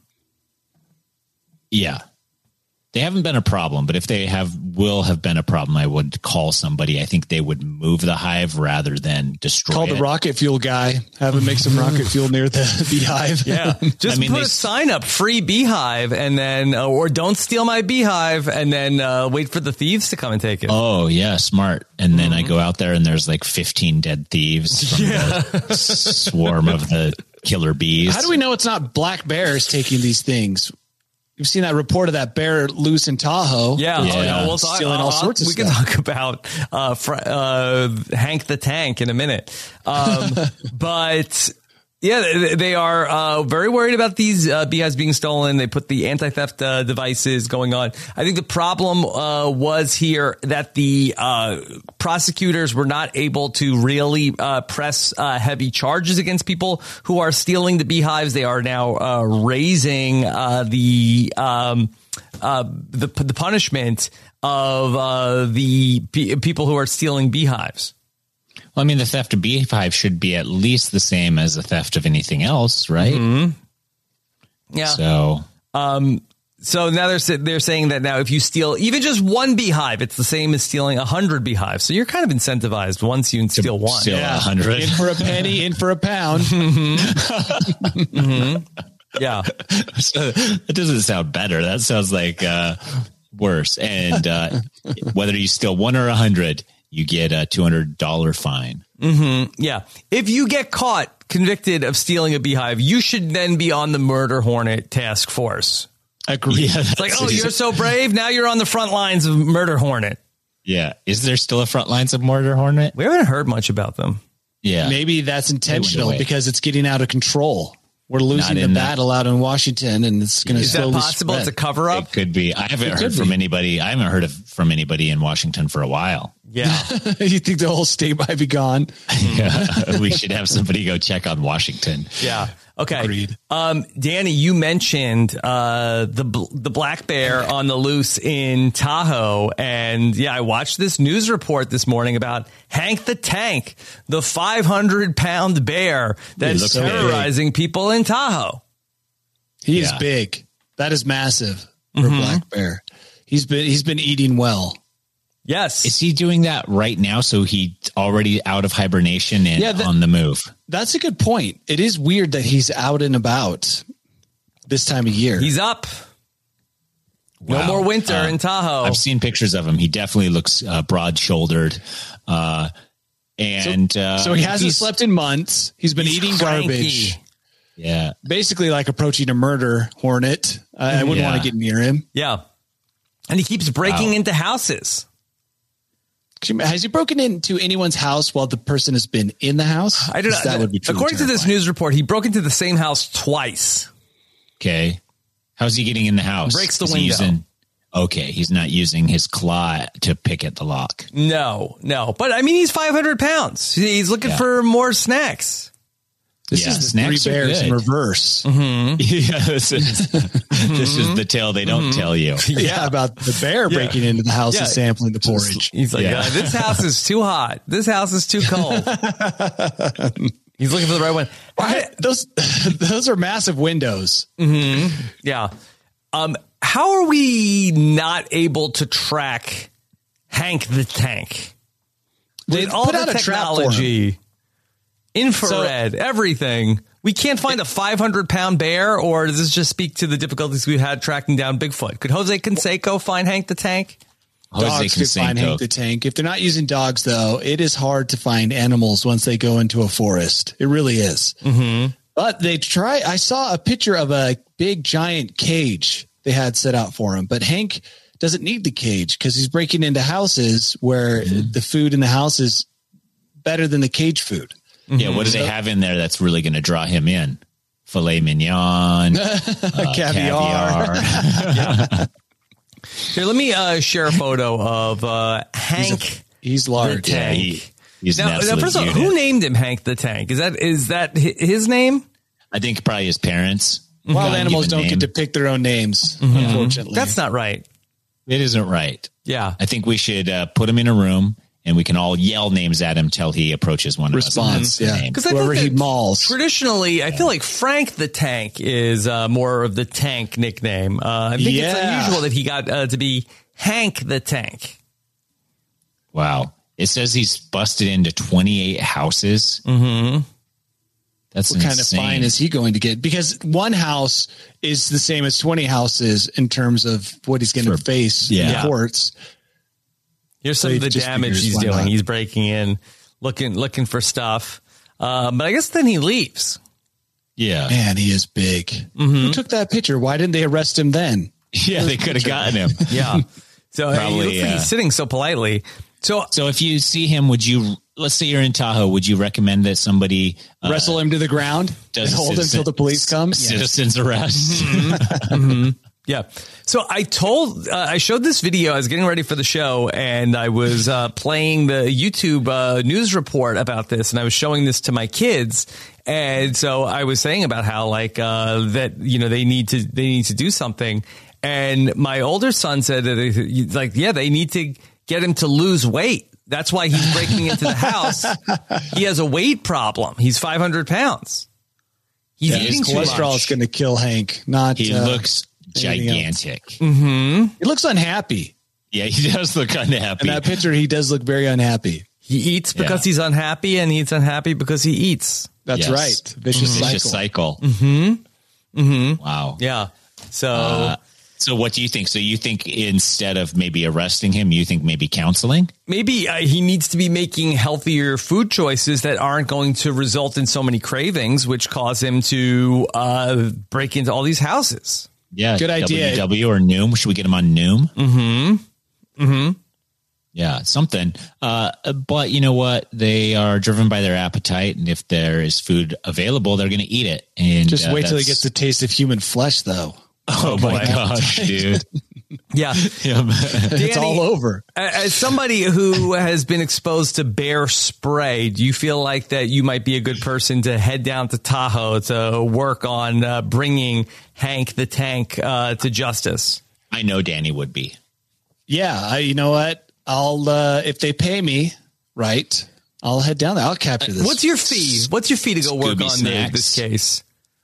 Yeah. They haven't been a problem, but if they have, will have been a problem, I would call somebody. I think they would move the hive rather than destroy Call it. the rocket fuel guy. Have him make some rocket fuel near the beehive. Yeah. Just I mean, put they- a sign up, free beehive, and then, uh, or don't steal my beehive, and then uh, wait for the thieves to come and take it. Oh yeah, smart. And then I go out there and there's like fifteen dead thieves from the swarm of the killer bees. How do we know it's not black bears taking these things? You've seen that report of that bear loose in Tahoe. Yeah, Yeah. Oh, yeah. We'll talk, Stealing all uh, sorts of we stuff. can talk about uh, fr- uh, Hank the Tank in a minute, um, but yeah, they- they are uh, very worried about these uh, beehives being stolen. They put the anti-theft uh, devices going on. I think the problem uh, was here that the uh, prosecutors were not able to really uh, press uh, heavy charges against people who are stealing the beehives. They are now uh, raising uh, the um, uh, the the punishment of uh, the pe- people who are stealing beehives. Well, I mean, the theft of beehive should be at least the same as the theft of anything else, right? Mm-hmm. Yeah. So, um, so now they're sa- they're saying that now if you steal even just one beehive, it's the same as stealing a hundred beehives. So you're kind of incentivized once you steal one. steal Yeah. a hundred. In for a penny, in for a pound. Mm-hmm. Yeah. So that doesn't sound better. That sounds like uh, worse. And uh, whether you steal one or a hundred, you get a two hundred dollars fine. Mm-hmm. Yeah. If you get caught convicted of stealing a beehive, you should then be on the Murder Hornet task force. Agree. Yeah, It's like, oh, you're so brave. Now you're on the front lines of Murder Hornet. Yeah. Is there still a front lines of Murder Hornet? We haven't heard much about them. Yeah. Maybe that's intentional away. because it's getting out of control. We're losing Not the in that- battle out in Washington, and it's going to Is that slowly possible? spread. It's a cover up. It could be. I haven't It heard could from be. anybody. I haven't heard of from anybody in Washington for a while. Yeah. You think the whole state might be gone? Yeah. We should have somebody go check on Washington. Yeah. Okay. Agreed. Um, Danny, you mentioned uh, the bl- the black bear on the loose in Tahoe, and yeah, I watched this news report this morning about Hank the Tank, the five hundred pound bear that's looks big. terrorizing people in Tahoe. He is Yeah. big. That is massive for a black bear. He's been he's been eating well. Yes. Is he doing that right now? So he's already out of hibernation and Yeah, that- on the move. That's a good point. It is weird that he's out and about this time of year. He's up. No Wow. more winter Uh, in Tahoe. I've seen pictures of him. He definitely looks uh, broad shouldered. Uh, and so, uh, so he hasn't he's- slept in months. He's been He's eating cranky. garbage. Yeah. Basically like approaching a murder hornet. I, I wouldn't Yeah. want to get near him. Yeah. And he keeps breaking Wow. into houses. Has he broken into anyone's house while the person has been in the house? I don't know. That would be truly According to this terrifying. news report, he broke into the same house twice. Okay. How's he getting in the house? Breaks the Is he window. using- okay. He's not using his claw to pick at the lock. No, no. But I mean, he's five hundred pounds. He's looking Yeah. for more snacks. This Yeah, is the snacks three are bears in good. reverse. Mm-hmm. Yeah, this is, this is the tale they don't tell you. Yeah, about the bear Yeah. breaking into the house Yeah. and sampling the porridge. He's like, Yeah. uh, this house is too hot. This house is too cold. He's looking for the right one. Why- those those are massive windows. Yeah. Um, how are we not able to track Hank the Tank? They With all put the out a trap for him. technology, infrared, everything. We can't find a five hundred pound bear, or does this just speak to the difficulties we've had tracking down Bigfoot? Could Jose Canseco find Hank the Tank? Jose Dogs could find Canseco. Hank the Tank. If they're not using dogs, though, it is hard to find animals once they go into a forest. It really is. Mm-hmm. But they try. I saw a picture of a big giant cage they had set out for him. But Hank doesn't need the cage because he's breaking into houses where Mm-hmm. the food in the house is better than the cage food. Yeah, what do they have in there that's really going to draw him in? Filet mignon, uh, Caviar. caviar. Here, let me uh, share a photo of uh, Hank He's the large. Yeah, Tank. he, he's an now, now, absolute first of all, unit. who named him Hank the Tank? Is that is that hi- his name? I think probably his parents. Wild God animals given don't name. get to pick their own names, unfortunately. That's not right. It isn't right. Yeah. I think we should uh, put him in a room and we can all yell names at him till he approaches one Response, of us. yeah. Name. Because I Whoever think he that mauls. traditionally, I feel like Frank the Tank is uh, more of the Tank nickname. Uh, I think it's Yeah. unusual that he got uh, to be Hank the Tank. Wow. It says he's busted into twenty-eight houses. Mm-hmm. That's What kind of insane. fine is he going to get? Because one house is the same as twenty houses in terms of what he's going to For- face yeah. in courts. Here's some So of the he just damage figures, he's why doing. not? He's breaking in, looking looking for stuff. Uh, but I guess then he leaves. Yeah. Man, he is big. Who took that picture? Why didn't they arrest him then? Yeah, they could have gotten him. Yeah. So he Probably, looks like uh, he's sitting so politely. So So if you see him, would you, let's say you're in Tahoe, would you recommend that somebody uh, Wrestle him to the ground does and a hold him citizen- until the police come? Citizens arrest? Mm-hmm. Yeah. So I told, uh, I showed this video. I was getting ready for the show and I was uh, playing the YouTube uh, news report about this, and I was showing this to my kids. And so I was saying about how like uh, that, you know, they need to they need to do something. And my older son said that it, like, yeah, they need to get him to lose weight. That's why he's breaking into the house. He has a weight problem. He's five hundred pounds. He's yeah, eating his cholesterol is going to kill Hank. Not he uh, looks gigantic. Mm-hmm. He looks unhappy. Yeah, he does look unhappy. In that picture, he does look very unhappy. He eats because yeah. he's unhappy, and he's unhappy because he eats. That's yes. right. Vicious, mm-hmm. cycle. Vicious cycle. Mm-hmm. Mm-hmm. Wow. Yeah. So, uh, so what do you think? So you think instead of maybe arresting him, you think maybe counseling? Maybe uh, he needs to be making healthier food choices that aren't going to result in so many cravings, which cause him to uh, break into all these houses. Yeah. Good idea. W W or Noom. Should we get him on Noom? Mm-hmm. Mm-hmm. Yeah, something. Uh, but you know what? They are driven by their appetite, and if there is food available, they're going to eat it. And just uh, wait till he gets the taste of human flesh, though. Oh, oh my gosh, dude. Yeah. yeah Danny, it's all over. As somebody who has been exposed to bear spray, do you feel like that you might be a good person to head down to Tahoe to work on uh, bringing Hank the Tank uh, to justice? I know Danny would be. Yeah, I, you know what? I'll uh, if they pay me right, I'll head down there. I'll capture this. What's your fee? What's your fee to go Scooby work on the, this case?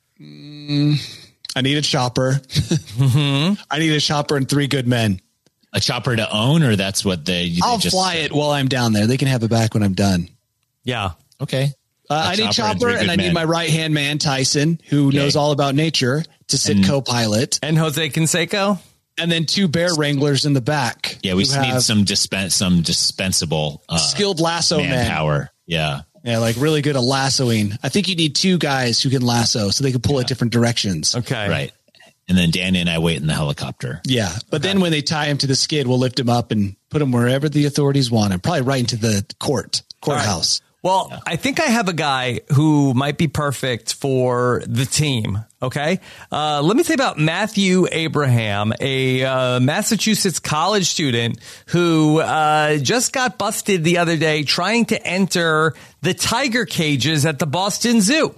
Mm, I need a chopper. mm-hmm. I need a chopper and three good men. A chopper to own, or that's what they? they I'll just, fly it while I'm down there. They can have it back when I'm done. Yeah. Okay. Uh, I need chopper, and, and I need men. my right hand man Tyson, who okay. knows all about nature, to sit and, co-pilot, and Jose Canseco. And then two bear wranglers in the back. Yeah, we need some dispense, some dispensable, uh, skilled lasso manpower. Men. Yeah, yeah, like really good at lassoing. I think you need two guys who can lasso, so they can pull yeah. it different directions. Okay, right. And then Danny and I wait in the helicopter. Yeah, but okay. then when they tie him to the skid, we'll lift him up and put him wherever the authorities want him. Probably right into the court courthouse. Right. Well, yeah. I think I have a guy who might be perfect for the team. Okay. Uh, let me tell you about Matthew Abraham, a uh, Massachusetts college student who uh, just got busted the other day trying to enter the tiger cages at the Boston Zoo.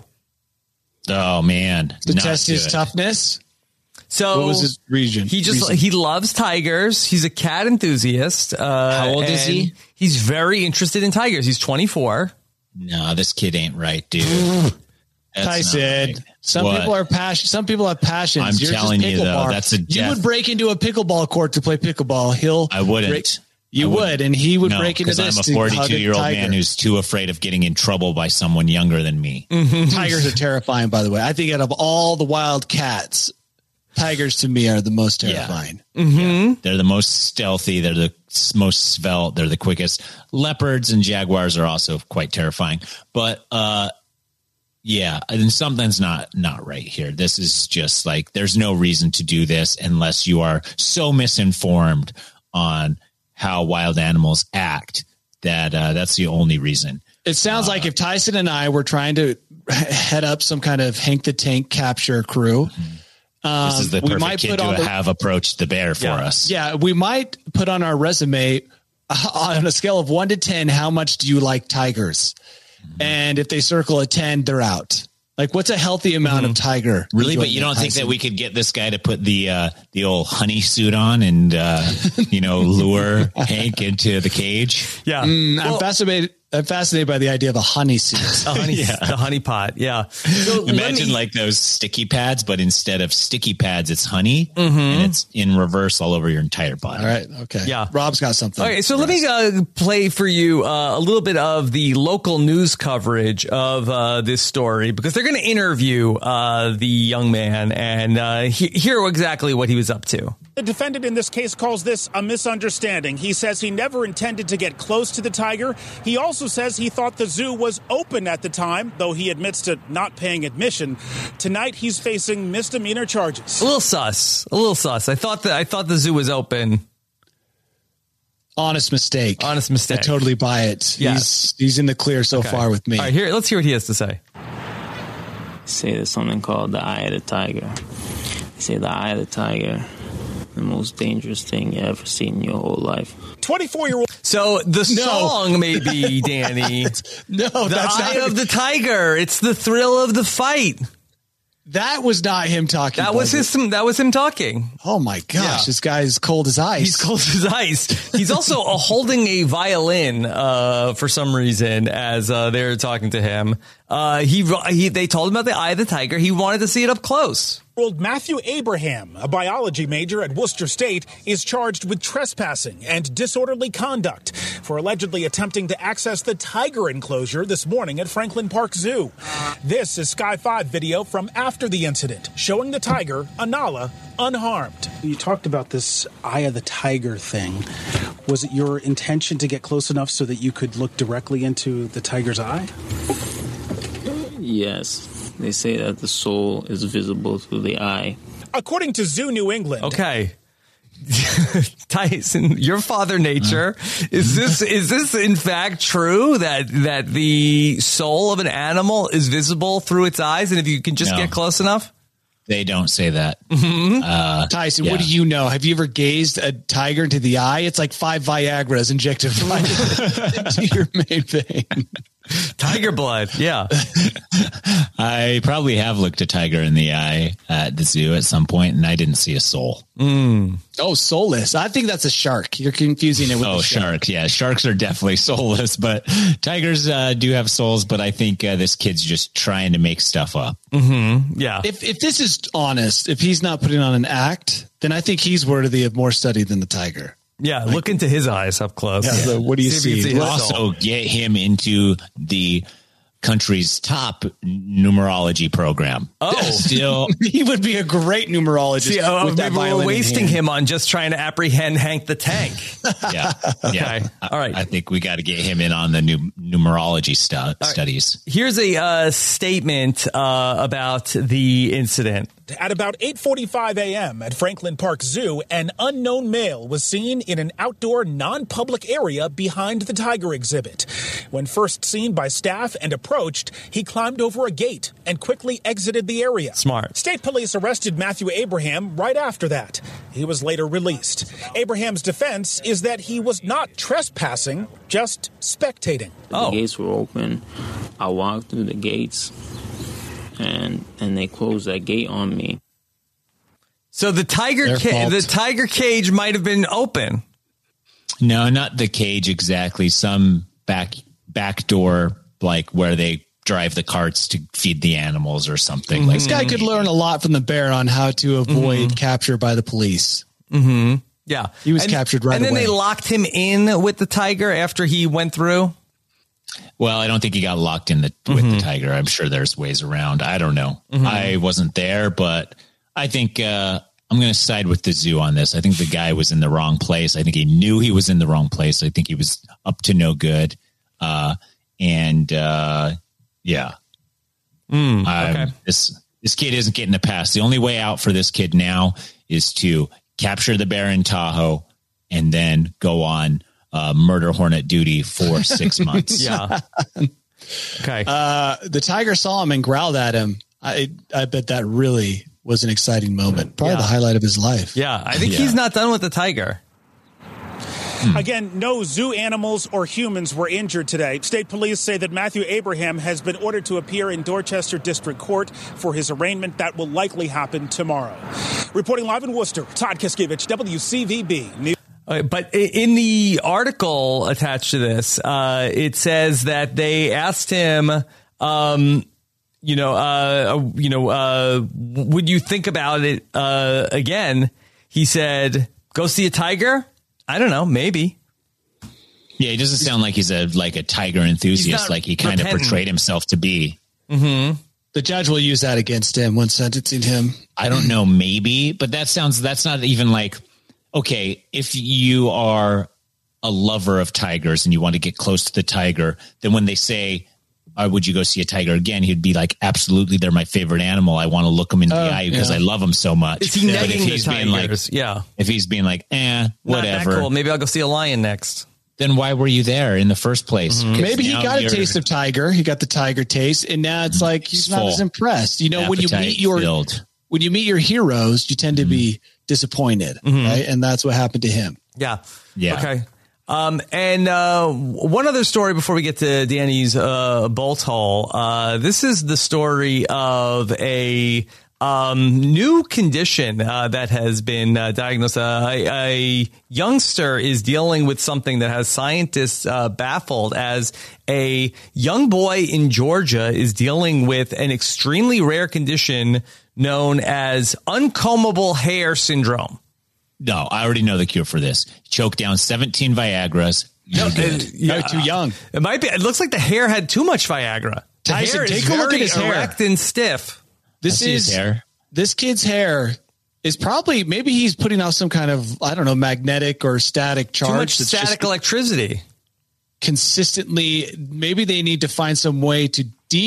Oh, man. To test his toughness. So what was his region? He just reason? he loves tigers. He's a cat enthusiast. Uh, How old is he? He's very interested in tigers. He's twenty-four. No, this kid ain't right, dude. Tyson, right. Some what? people are passionate. Some people have passions. I'm You're telling just you, though, bar. that's a You death. would break into a pickleball court to play pickleball. He'll. I wouldn't. Break, you I would, wouldn't. and he would no, break into this. I'm a forty-two-year-old man who's too afraid of getting in trouble by someone younger than me. Mm-hmm. Tigers are terrifying, by the way. I think out of all the wild cats, tigers to me are the most terrifying. Yeah. Mm-hmm. Yeah. They're the most stealthy. They're the most svelte. They're the quickest. Leopards and jaguars are also quite terrifying. But uh, yeah, and something's not not right here. This is just like there's no reason to do this unless you are so misinformed on how wild animals act that uh, that's the only reason. It sounds uh, like if Tyson and I were trying to head up some kind of Hank the Tank capture crew. Mm-hmm. Um, this is the perfect kid to the, have approached the bear for yeah, us. Yeah, we might put on our resume uh, on a scale of one to ten, how much do you like tigers? Mm-hmm. And if they circle a ten, they're out. Like, what's a healthy amount mm-hmm. of tiger? Really, but you don't Tyson? think that we could get this guy to put the uh, the old honey suit on and uh, you know lure Hank into the cage? Yeah, mm, well, I'm fascinated. I'm fascinated by the idea of a honey suit. A honey, yeah. The honey pot. Yeah. So imagine me, like those sticky pads, but instead of sticky pads, it's honey mm-hmm. and it's in reverse all over your entire body. All right. Okay. Yeah. Rob's got something. Okay. So let me uh, play for you uh, a little bit of the local news coverage of uh, this story because they're going to interview uh, the young man and uh, he- hear exactly what he was up to. The defendant in this case calls this a misunderstanding. He says he never intended to get close to the tiger. He also says he thought the zoo was open at the time, though he admits to not paying admission. Tonight, he's facing misdemeanor charges. A little sus. A little sus. I thought that I thought the zoo was open. Honest mistake. Honest mistake. I totally buy it. Yeah. He's, he's in the clear so okay. far with me. All right, here, let's hear what he has to say. Say there's something called the eye of the tiger. They say the eye of the tiger, the most dangerous thing you ever seen in your whole life. twenty-four-year-old. So the no. song may be, Danny. no, the that's eye not of the tiger. It's the thrill of the fight. That was not him talking. That was his. That was him talking. Oh my gosh, Yeah. this guy is cold as ice. He's cold as ice. He's also uh, holding a violin uh, for some reason as uh, they're talking to him. Uh, he, he they told him about the eye of the tiger. He wanted to see it up close. Old Matthew Abraham, a biology major at Worcester State, is charged with trespassing and disorderly conduct for allegedly attempting to access the tiger enclosure this morning at Franklin Park Zoo. This is Sky five video from after the incident, showing the tiger, Anala, unharmed. You talked about this eye of the tiger thing. Was it your intention to get close enough so that you could look directly into the tiger's eye? Yes. They say that the soul is visible through the eye. According to Zoo New England. Okay. Tyson, your father nature, is this is this in fact true that that the soul of an animal is visible through its eyes, and if you can just No. get close enough? They don't say that. Mm-hmm. Uh, Tyson, yeah. what do you know? Have you ever gazed a tiger into the eye? It's like five Viagra's injected right into your main vein. Tiger blood, yeah. I probably have looked a tiger in the eye at the zoo at some point, and I didn't see a soul. Mm. Oh, soulless. I think that's a shark. You're confusing it with Oh, a shark. sharks. Yeah, sharks are definitely soulless, but tigers uh, do have souls. But I think uh, this kid's just trying to make stuff up. Mm-hmm. Yeah. If if this is honest, if he's not putting on an act, then I think he's worthy of more study than the tiger. Yeah, look into his eyes up close. Yeah, so what do you See if see? you can his Also, soul. get him into the country's top numerology program. Oh, Still, he would be a great numerologist. See, uh, with that maybe we're violin in wasting hand. him on just trying to apprehend Hank the Tank. yeah. Okay. Yeah. All right. I think we got to get him in on the new numerology stu- right. studies. Here's a uh, statement uh, about the incident. At about eight forty-five a.m. at Franklin Park Zoo, an unknown male was seen in an outdoor, non-public area behind the tiger exhibit. When first seen by staff and approached, he climbed over a gate and quickly exited the area. Smart. State police arrested Matthew Abraham right after that. He was later released. Abraham's defense is that he was not trespassing, just spectating. The gates were open. I walked through the gates, and and they closed that gate on me. So the tiger, Their ca- fault. the tiger cage might have been open. No, not the cage exactly. Some back back door, like where they drive the carts to feed the animals or something. Like This guy could learn a lot from the bear on how to avoid capture by the police. Mm-hmm. Yeah, He was And- captured right And then away. they locked him in with the tiger after he went through. Well, I don't think he got locked in the with the tiger. I'm sure there's ways around. I don't know. Mhm. I wasn't there, but I think uh, I'm going to side with the zoo on this. I think the guy was in the wrong place. I think he knew he was in the wrong place. I think he was up to no good. Uh, and uh, yeah, Mm, um, okay. this this kid isn't getting a pass. The only way out for this kid now is to capture the bear in Tahoe and then go on uh, murder hornet duty for six months. Yeah. Okay. Uh, the tiger saw him and growled at him. I I bet that really was an exciting moment. Probably Yeah. the highlight of his life. Yeah, I think Yeah. he's not done with the tiger. Again, no zoo animals or humans were injured today. State police say that Matthew Abraham has been ordered to appear in Dorchester District Court for his arraignment. That will likely happen tomorrow. Reporting live in Worcester, Todd Kiskevich, W C V B. News. Uh, But i- in the article attached to this, uh, it says that they asked him, um, you know, uh, you know, uh, would you think about it uh, again? He said, "Go see a tiger." I don't know, maybe. Yeah, he doesn't sound like he's a like a tiger enthusiast, not like he kind of repentant. portrayed himself to be. Mm-hmm. The judge will use that against him when sentencing him. I don't know, maybe, but that sounds that's not even like okay. If you are a lover of tigers and you want to get close to the tiger, then when they say, uh, "Would you go see a tiger again?" he'd be like, "Absolutely, they're my favorite animal. I want to look them in the Oh, eye because yeah. I love them so much." Is he But negging if the he's being like, tigers? Yeah. if he's being like, "Eh, Not whatever," that cool. Maybe I'll go see a lion next. then why were you there in the first place? 'Cause Maybe he now got a you're taste of tiger. He got the tiger taste, and now it's like he's not full. as impressed. You know, when you Appetite meet your filled. when you meet your heroes, you tend to be disappointed, right? And that's what happened to him. Yeah. Yeah. Okay. Um, and uh, one other story before we get to Danny's uh, bolt hole. Uh, this is the story of a um, new condition uh, that has been uh, diagnosed. Uh, a, a youngster is dealing with something that has scientists uh, baffled, as a young boy in Georgia is dealing with an extremely rare condition known as uncombable hair syndrome. No, I already know the cure for this. Choke down seventeen Viagras. No, good. it, yeah, too young. It might be. It looks like the hair had too much Viagra. The Tyson, hair take is a look very at his hair. erect and stiff. This is hair. This kid's hair is probably, maybe he's putting out some kind of, I don't know, magnetic or static charge. Too much that's static just electricity. Consistently, maybe they need to find some way to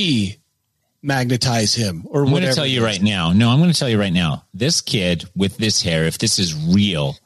de-magnetize him or I'm whatever. going to tell you right now. No, I'm going to tell you right now. This kid with this hair, if this is real,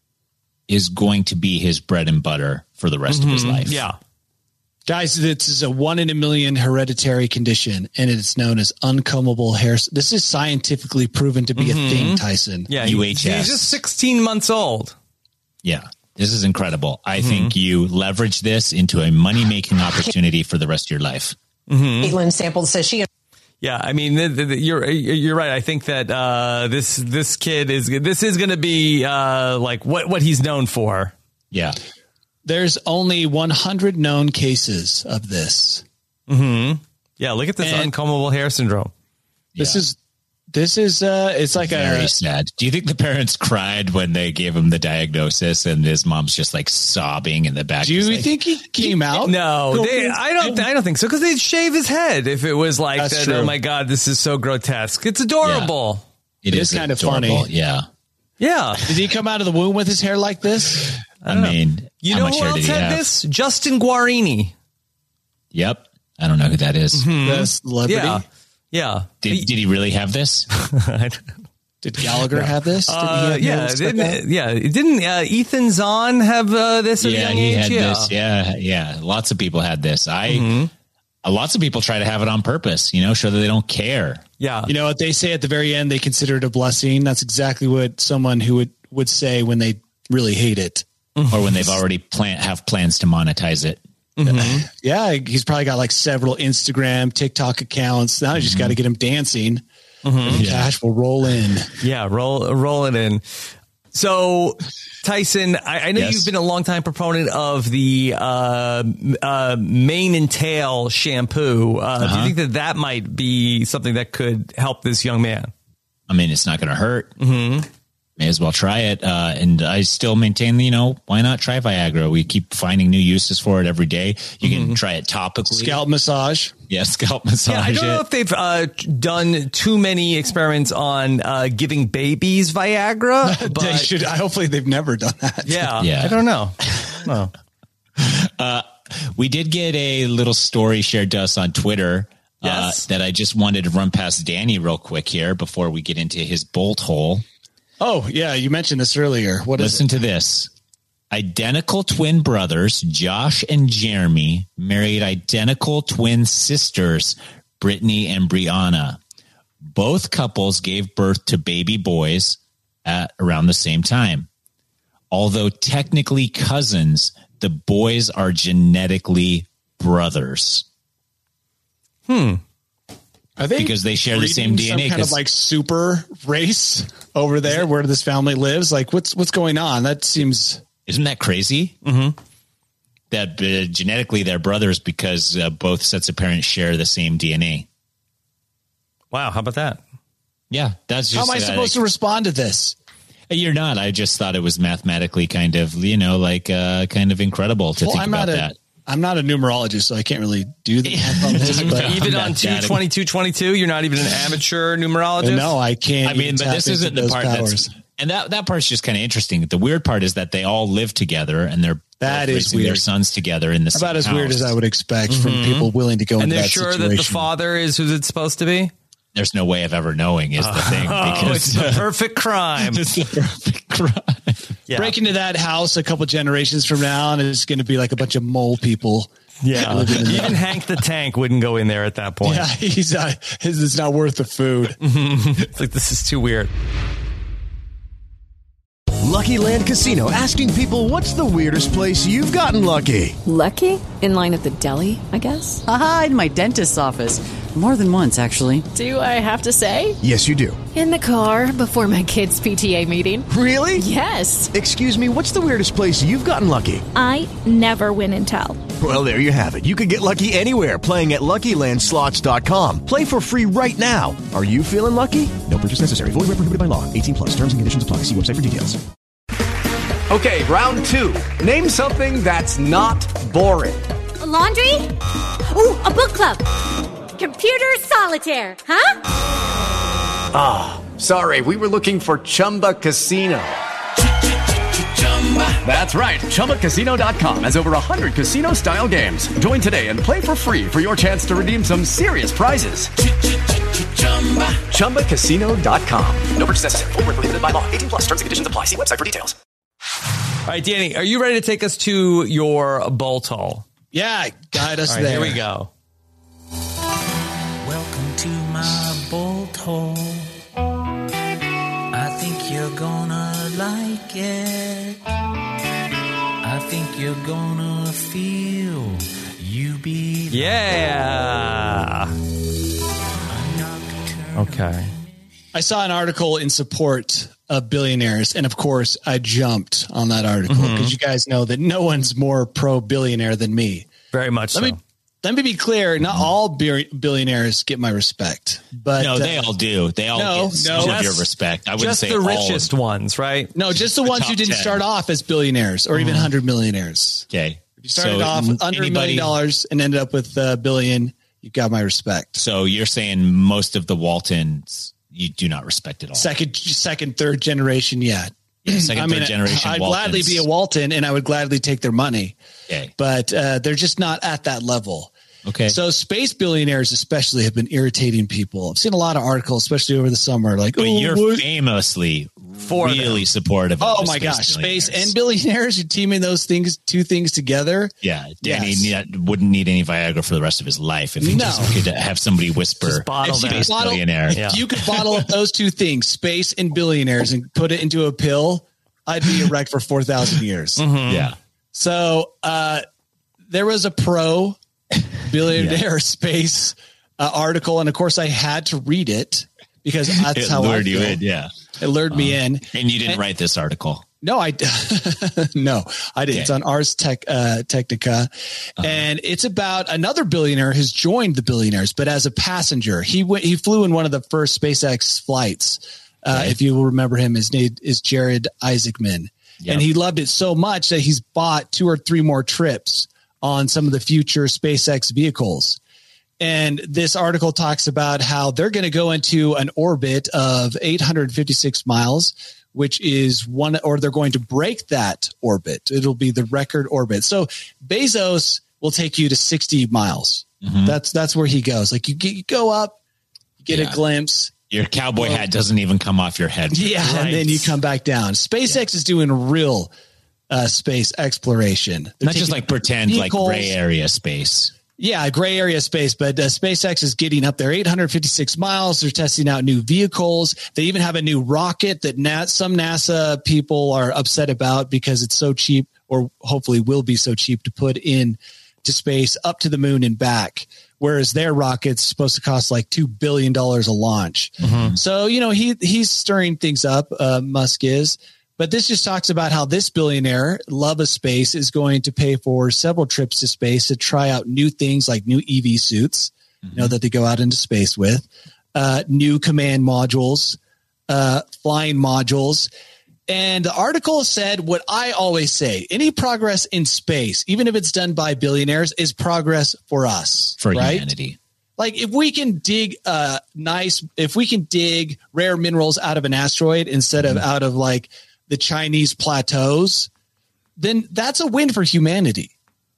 is going to be his bread and butter for the rest Mm-hmm. of his life. Yeah. Guys, this is a one in a million hereditary condition, and it's known as uncombable hair. This is scientifically proven to be Mm-hmm. a thing, Tyson. Yeah, U he- H S. he's just sixteen months old. Yeah. This is incredible. I Mm-hmm. think you leverage this into a money-making opportunity for the rest of your life. Mm-hmm. Caitlin sampled says she. Yeah, I mean, the, the, the, you're you're right. I think that uh, this this kid is this is going to be uh, like what what he's known for. Yeah. There's only one hundred known cases of this. Mm-hmm. Yeah, look at this And- uncombable hair syndrome. This is this is uh it's like Very a sad. Do you think the parents cried when they gave him the diagnosis and his mom's just like sobbing in the back? Do you Just like, think he came out? No, they, I don't. I don't think so, because they'd shave his head if it was like That's that. true. Oh my God, this is so grotesque. It's adorable. it It is is kind of adorable. funny. Yeah. Yeah. Did he come out of the womb with his hair like this? I, mean, You how know much who hair did else he had have? this? Justin Guarini. Yep. I don't know who that is. The celebrity? Yeah. Yeah. Did, did he really have this? Did Gallagher have this? Did he Uh, have yeah, nails like that? didn't, yeah. Didn't uh, Ethan Zahn have uh, this at a yeah, young he age? had yeah. this. Yeah, yeah. Lots of people had this. I. Mm-hmm. Uh, lots of people try to have it on purpose, you know, show that they don't care. Yeah. You know what they say at the very end? They consider it a blessing. That's exactly what someone who would, would say when they really hate it. Or when they've already plan have plans to monetize it. Mm-hmm. Yeah, he's probably got like several Instagram, TikTok accounts. Now you just got to get him dancing. Mm-hmm. And the cash will roll in. Yeah, roll roll it in. So, Tyson, I, I know Yes. you've been a longtime proponent of the uh, uh, mane and tail shampoo. Uh, Do Uh-huh. you think that that might be something that could help this young man? I mean, it's not going to hurt. Mm-hmm. May as well try it. Uh, and I still maintain, you know, why not try Viagra? We keep finding new uses for it every day. You can try it topically. Scalp massage. Yeah, scalp massage. Yeah, I don't it. know if they've uh, done too many experiments on uh, giving babies Viagra, but they should. Hopefully, they've never done that. yeah, Yeah. I don't know. No. Uh, we did get a little story shared to us on Twitter Yes. uh, that I just wanted to run past Danny real quick here before we get into his bolt hole. Oh, yeah. You mentioned this earlier. What is Listen to this. Identical twin brothers, Josh and Jeremy, married identical twin sisters, Brittany and Brianna. Both couples gave birth to baby boys at around the same time. Although technically cousins, the boys are genetically brothers. Hmm. Are they because they share the same breeding D N A? Some kind of 'cause- like super race over there where this family lives. Like, what's what's going on? That seems. Isn't that crazy? Mm-hmm. That uh, genetically they're brothers because uh, both sets of parents share the same D N A. Wow, how about that? Yeah, that's just. How am I uh, supposed to respond to this? You're not. I just thought it was mathematically kind of, you know, like uh, kind of incredible to Well, think I'm about not a, that. I'm not a numerologist, so I can't really do the math on this. But Even on two twenty-two twenty-two, you're not even an amateur numerologist? no, I can't. I mean, even but tap this into isn't the those part powers. that's, and that that part's just kind of interesting. The weird part is that they all live together and they're That both is raising their weird. sons together in the same About as weird house. as I would expect from Mhm. people willing to go And into they're that sure situation. that the father is who it's supposed to be? There's no way of ever knowing is the thing. Oh, Because it's the perfect crime. it's the perfect crime. Yeah. Break into that house a couple generations from now, and it's going to be like a bunch of mole people. Yeah. living in Even Hank the Tank wouldn't go in there at that point. Yeah, he's uh, his, it's not worth the food. It's like, this is too weird. Lucky Lucky Land Casino, asking people, what's the weirdest place you've gotten lucky? Lucky? In line at the deli, I guess? Aha, in my dentist's office. More than once, actually. Do I have to say? Yes, you do. In the car before my kids' P T A meeting. Really? Yes. Excuse me, what's the weirdest place you've gotten lucky? I never win and tell. Well, there you have it. You can get lucky anywhere, playing at Lucky Land Slots dot com. Play for free right now. Are you feeling lucky? No purchase necessary. Void where prohibited by law. eighteen plus. Terms and conditions apply. See website for details. Okay, round two. Name something that's not boring. A laundry? Ooh, a book club. Computer solitaire, huh? Ah, oh, sorry. We were looking for Chumba Casino. That's right. Chumba Casino dot com has over one hundred casino-style games. Join today and play for free for your chance to redeem some serious prizes. Chumba Casino dot com. No purchase necessary. Void where prohibited by law. eighteen plus. Terms and conditions apply. See website for details. All right, Danny, are you ready to take us to your bolt hole? Yeah, guide us All right, there. Here we go. Welcome to my bolt hole. I think you're gonna like it. I think you're gonna feel you be. Yeah. Okay. I saw an article in support of billionaires, and of course, I jumped on that article because Mm-hmm. you guys know that no one's more pro billionaire than me. Very much Let so. me let me be clear: not all bi- billionaires get my respect, but no, they uh, all do. They all no, get no, some of your respect. I wouldn't Just say the all richest of ones, right? No, just the The ones top who didn't ten. start off as billionaires or even hundred millionaires. Okay, If you started So, off n- under a anybody- million dollars and ended up with a billion, you got my respect. So you're saying most of the Waltons you do not respect at all. Second, second, third generation, yeah. Yeah, second, I mean, third generation. I'd Waltons. gladly be a Walton, and I would gladly take their money. Okay. But uh, they're just not at that level. Okay. So space billionaires especially have been irritating people. I've seen a lot of articles, especially over the summer, like, But oh, you're what- famously For really supportive. oh of the my space gosh, billionaires. space and billionaires, you're teaming those things, two things together. Yeah, Danny Yes. ne- wouldn't need any Viagra for the rest of his life if he No. just could have somebody whisper Just bottle If you that. space could bottle- billionaire. If Yeah. you could bottle up those two things, space and billionaires, and put it into a pill, I'd be erect for four thousand years. Mm-hmm. Yeah. So uh, there was a pro billionaire space uh, article, and of course I had to read it because that's It how I lured you feel. in, yeah. It lured me in. And you didn't And- write this article. No, I no, I didn't. Okay. It's on Ars Tech uh, Technica, and it's about another billionaire who's joined the billionaires, but as a passenger. He went. He flew in one of the first SpaceX flights. Uh, Okay. If you will remember him, his name is Jared Isaacman, Yep. and he loved it so much that he's bought two or three more trips on some of the future SpaceX vehicles. And this article talks about how they're going to go into an orbit of eight hundred fifty-six miles, which is one, or they're going to break that orbit. It'll be the record orbit. So Bezos will take you to sixty miles. Mhm. That's, that's where he goes. Like you, get, you go up, you get Yeah. a glimpse. Your cowboy hat doesn't even come off your head. Yeah. Right. And then you come back down. SpaceX is doing real uh, space exploration. They're Not just taking like pretend like vehicles- gray area space. Yeah, gray area space, but uh, SpaceX is getting up there, eight hundred fifty-six miles. They're testing out new vehicles. They even have a new rocket that na- some NASA people are upset about because it's so cheap, or hopefully will be so cheap to put in to space up to the moon and back. Whereas their rocket's supposed to cost like two billion dollars a launch. Mm-hmm. So, you know, he he's stirring things up, uh, Musk is. But this just talks about how this billionaire, love of space, is going to pay for several trips to space to try out new things like new E V suits, you know, that they go out into space with, uh, new command modules, uh, flying modules. And the article said what I always say, any progress in space, even if it's done by billionaires, is progress for us. For right? humanity. Like if we can dig uh nice, if we can dig rare minerals out of an asteroid instead of out of like the Chinese plateaus, then that's a win for humanity.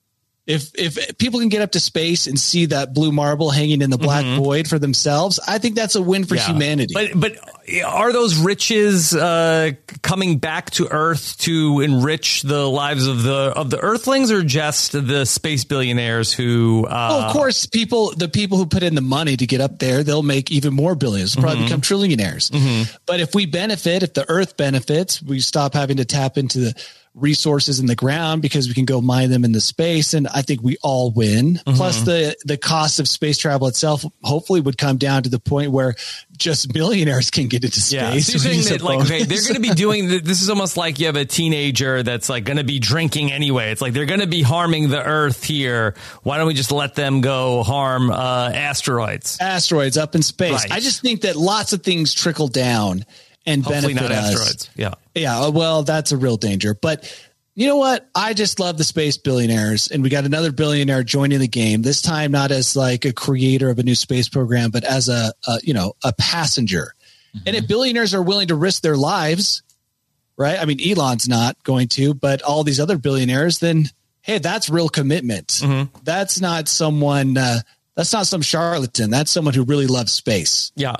If if people can get up to space and see that blue marble hanging in the black mm-hmm. void for themselves, I think that's a win for yeah. humanity. But but are those riches uh, coming back to Earth to enrich the lives of the of the Earthlings, or just the space billionaires who? Uh, well, of course, people the people who put in the money to get up there, they'll make even more billions. They'll probably mm-hmm. become trillionaires. Mm-hmm. But if we benefit, if the Earth benefits, we stop having to tap into the resources in the ground because we can go mine them in the space, and I think we all win. Mm-hmm. Plus the the cost of space travel itself hopefully would come down to the point where just millionaires can get into space. Yeah. So you're saying that, like, okay, they're going to be doing this is almost like you have a teenager that's like going to be drinking anyway. It's like they're going to be harming the Earth here. Why don't we just let them go harm uh, asteroids? Asteroids up in space. Right. I just think that lots of things trickle down and hopefully benefit not us. Asteroids. Yeah. Yeah. Well, that's a real danger. But you know what? I just love the space billionaires, and we got another billionaire joining the game. This time, not as like a creator of a new space program, but as a, a you know, a passenger. Mm-hmm. And if billionaires are willing to risk their lives, right? I mean, Elon's not going to, but all these other billionaires, then, hey, that's real commitment. Mm-hmm. That's not someone, uh, that's not some charlatan. That's someone who really loves space. Yeah.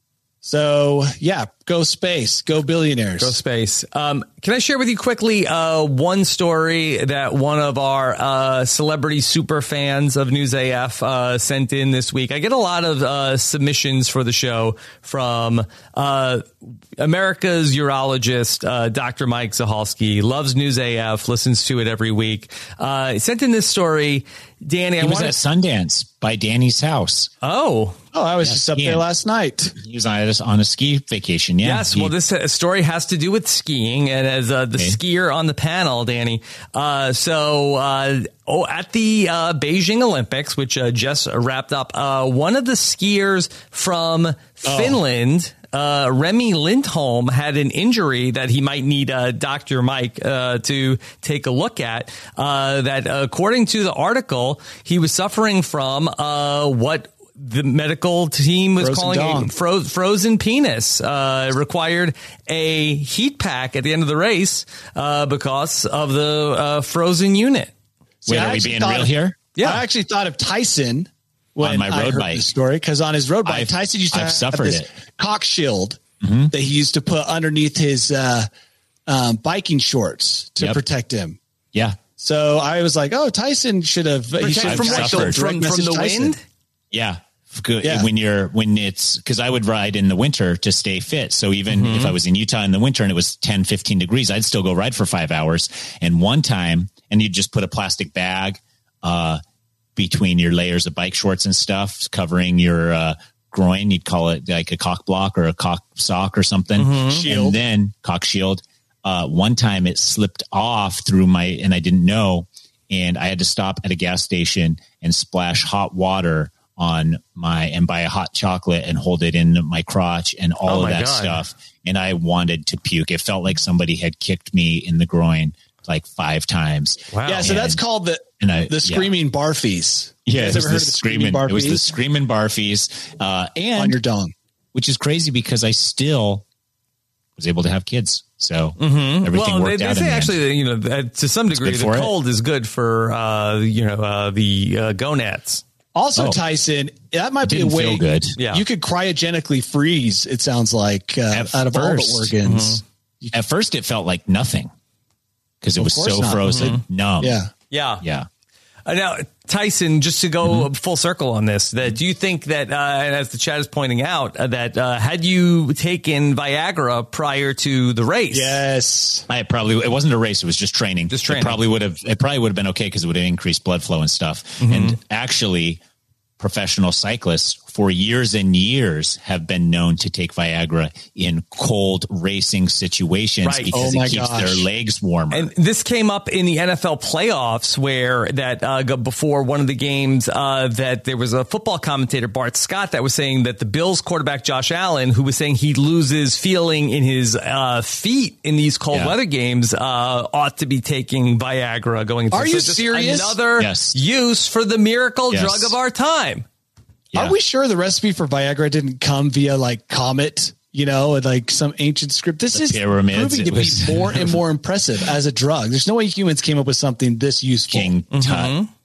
So, yeah, go space, go billionaires. Go space. Um, can I share with you quickly uh, one story that one of our uh, celebrity super fans of News A F uh, sent in this week? I get a lot of uh, submissions for the show from uh, America's urologist, uh, Doctor Mike Zahalski, loves News A F, listens to it every week. Uh, he sent in this story. Danny, he I was wanted- at Sundance by Danny's house. Oh. Oh, I was yeah, just up skiing. there last night. He was on, on a ski vacation. Yeah. Yes. He, well, this uh, story has to do with skiing, and as uh, the okay. skier on the panel, Danny. Uh, so, uh, oh, at the uh, Beijing Olympics, which uh, just wrapped up, uh, one of the skiers from oh. Finland, uh, Remy Lindholm, had an injury that he might need uh, Doctor Mike uh, to take a look at. Uh, that, according to the article, he was suffering from uh, what the medical team was frozen calling a fro- frozen penis. Uh, required a heat pack at the end of the race uh, because of the uh, frozen unit. Wait, See, are we being real of, here? Yeah, I actually thought of Tyson when on my road I heard bike the story, because on his road bike, I've, Tyson used to I've have suffered this it. cock shield mm-hmm. that he used to put underneath his uh, um, biking shorts to yep. protect him. Yeah. So I was like, oh, Tyson should have. He should have from, what, from, from, from the Tyson. wind. Yeah. Good. Yeah. When you're, when it's, cause I would ride in the winter to stay fit. So even mm-hmm. if I was in Utah in the winter and it was ten, fifteen degrees, I'd still go ride for five hours. And one time, and you'd just put a plastic bag, uh, between your layers of bike shorts and stuff, covering your, uh, groin. You'd call it like a cock block or a cock sock or something. Mm-hmm. Shield. And then cock shield. Uh, one time it slipped off through my, and I didn't know. And I had to stop at a gas station and splash hot water on my, and buy a hot chocolate and hold it in my crotch and all oh of that God. stuff. And I wanted to puke. It felt like somebody had kicked me in the groin like five times. Wow. Yeah. So and, that's called the, and I, the screaming yeah. barfies. Yeah. It was, ever heard the of the screaming, barfies? it was the screaming barfies. Uh, and on your dong, which is crazy because I still was able to have kids. So mm-hmm. everything well, worked they, out. they say in actually, that, you know, that to some degree, the cold it. is good for, uh, you know, uh, the uh, gonads. Also, oh. Tyson, that might it be a way feel good. Yeah. You could cryogenically freeze, it sounds like, uh, out of first, all the organs. Mm-hmm. At first, it felt like nothing because it of was so not. frozen, Mm-hmm. numb. Yeah. Yeah. Yeah. Uh, now, Tyson, just to go mm-hmm. full circle on this, that do you think that, uh, and as the chat is pointing out, uh, that uh, had you taken Viagra prior to the race? Yes, I probably it wasn't a race; it was just training. Just training. It probably would have. It probably would have been okay because it would have increased blood flow and stuff. Mm-hmm. And actually, professional cyclists for years and years have been known to take Viagra in cold racing situations right. because oh it keeps gosh. their legs warmer. And this came up in the N F L playoffs where that uh, before one of the games uh, that there was a football commentator, Bart Scott, that was saying that the Bills quarterback, Josh Allen, who was saying he loses feeling in his uh, feet in these cold yeah. weather games, uh, ought to be taking Viagra going into Are so you just serious? Another yes. use for the miracle yes. drug of our time. Yeah. Are we sure the recipe for Viagra didn't come via like Comet, you know, and like some ancient script? This the is pyramids, proving to was... be more and more impressive as a drug. There's no way humans came up with something this useful. King Tut. Mm-hmm.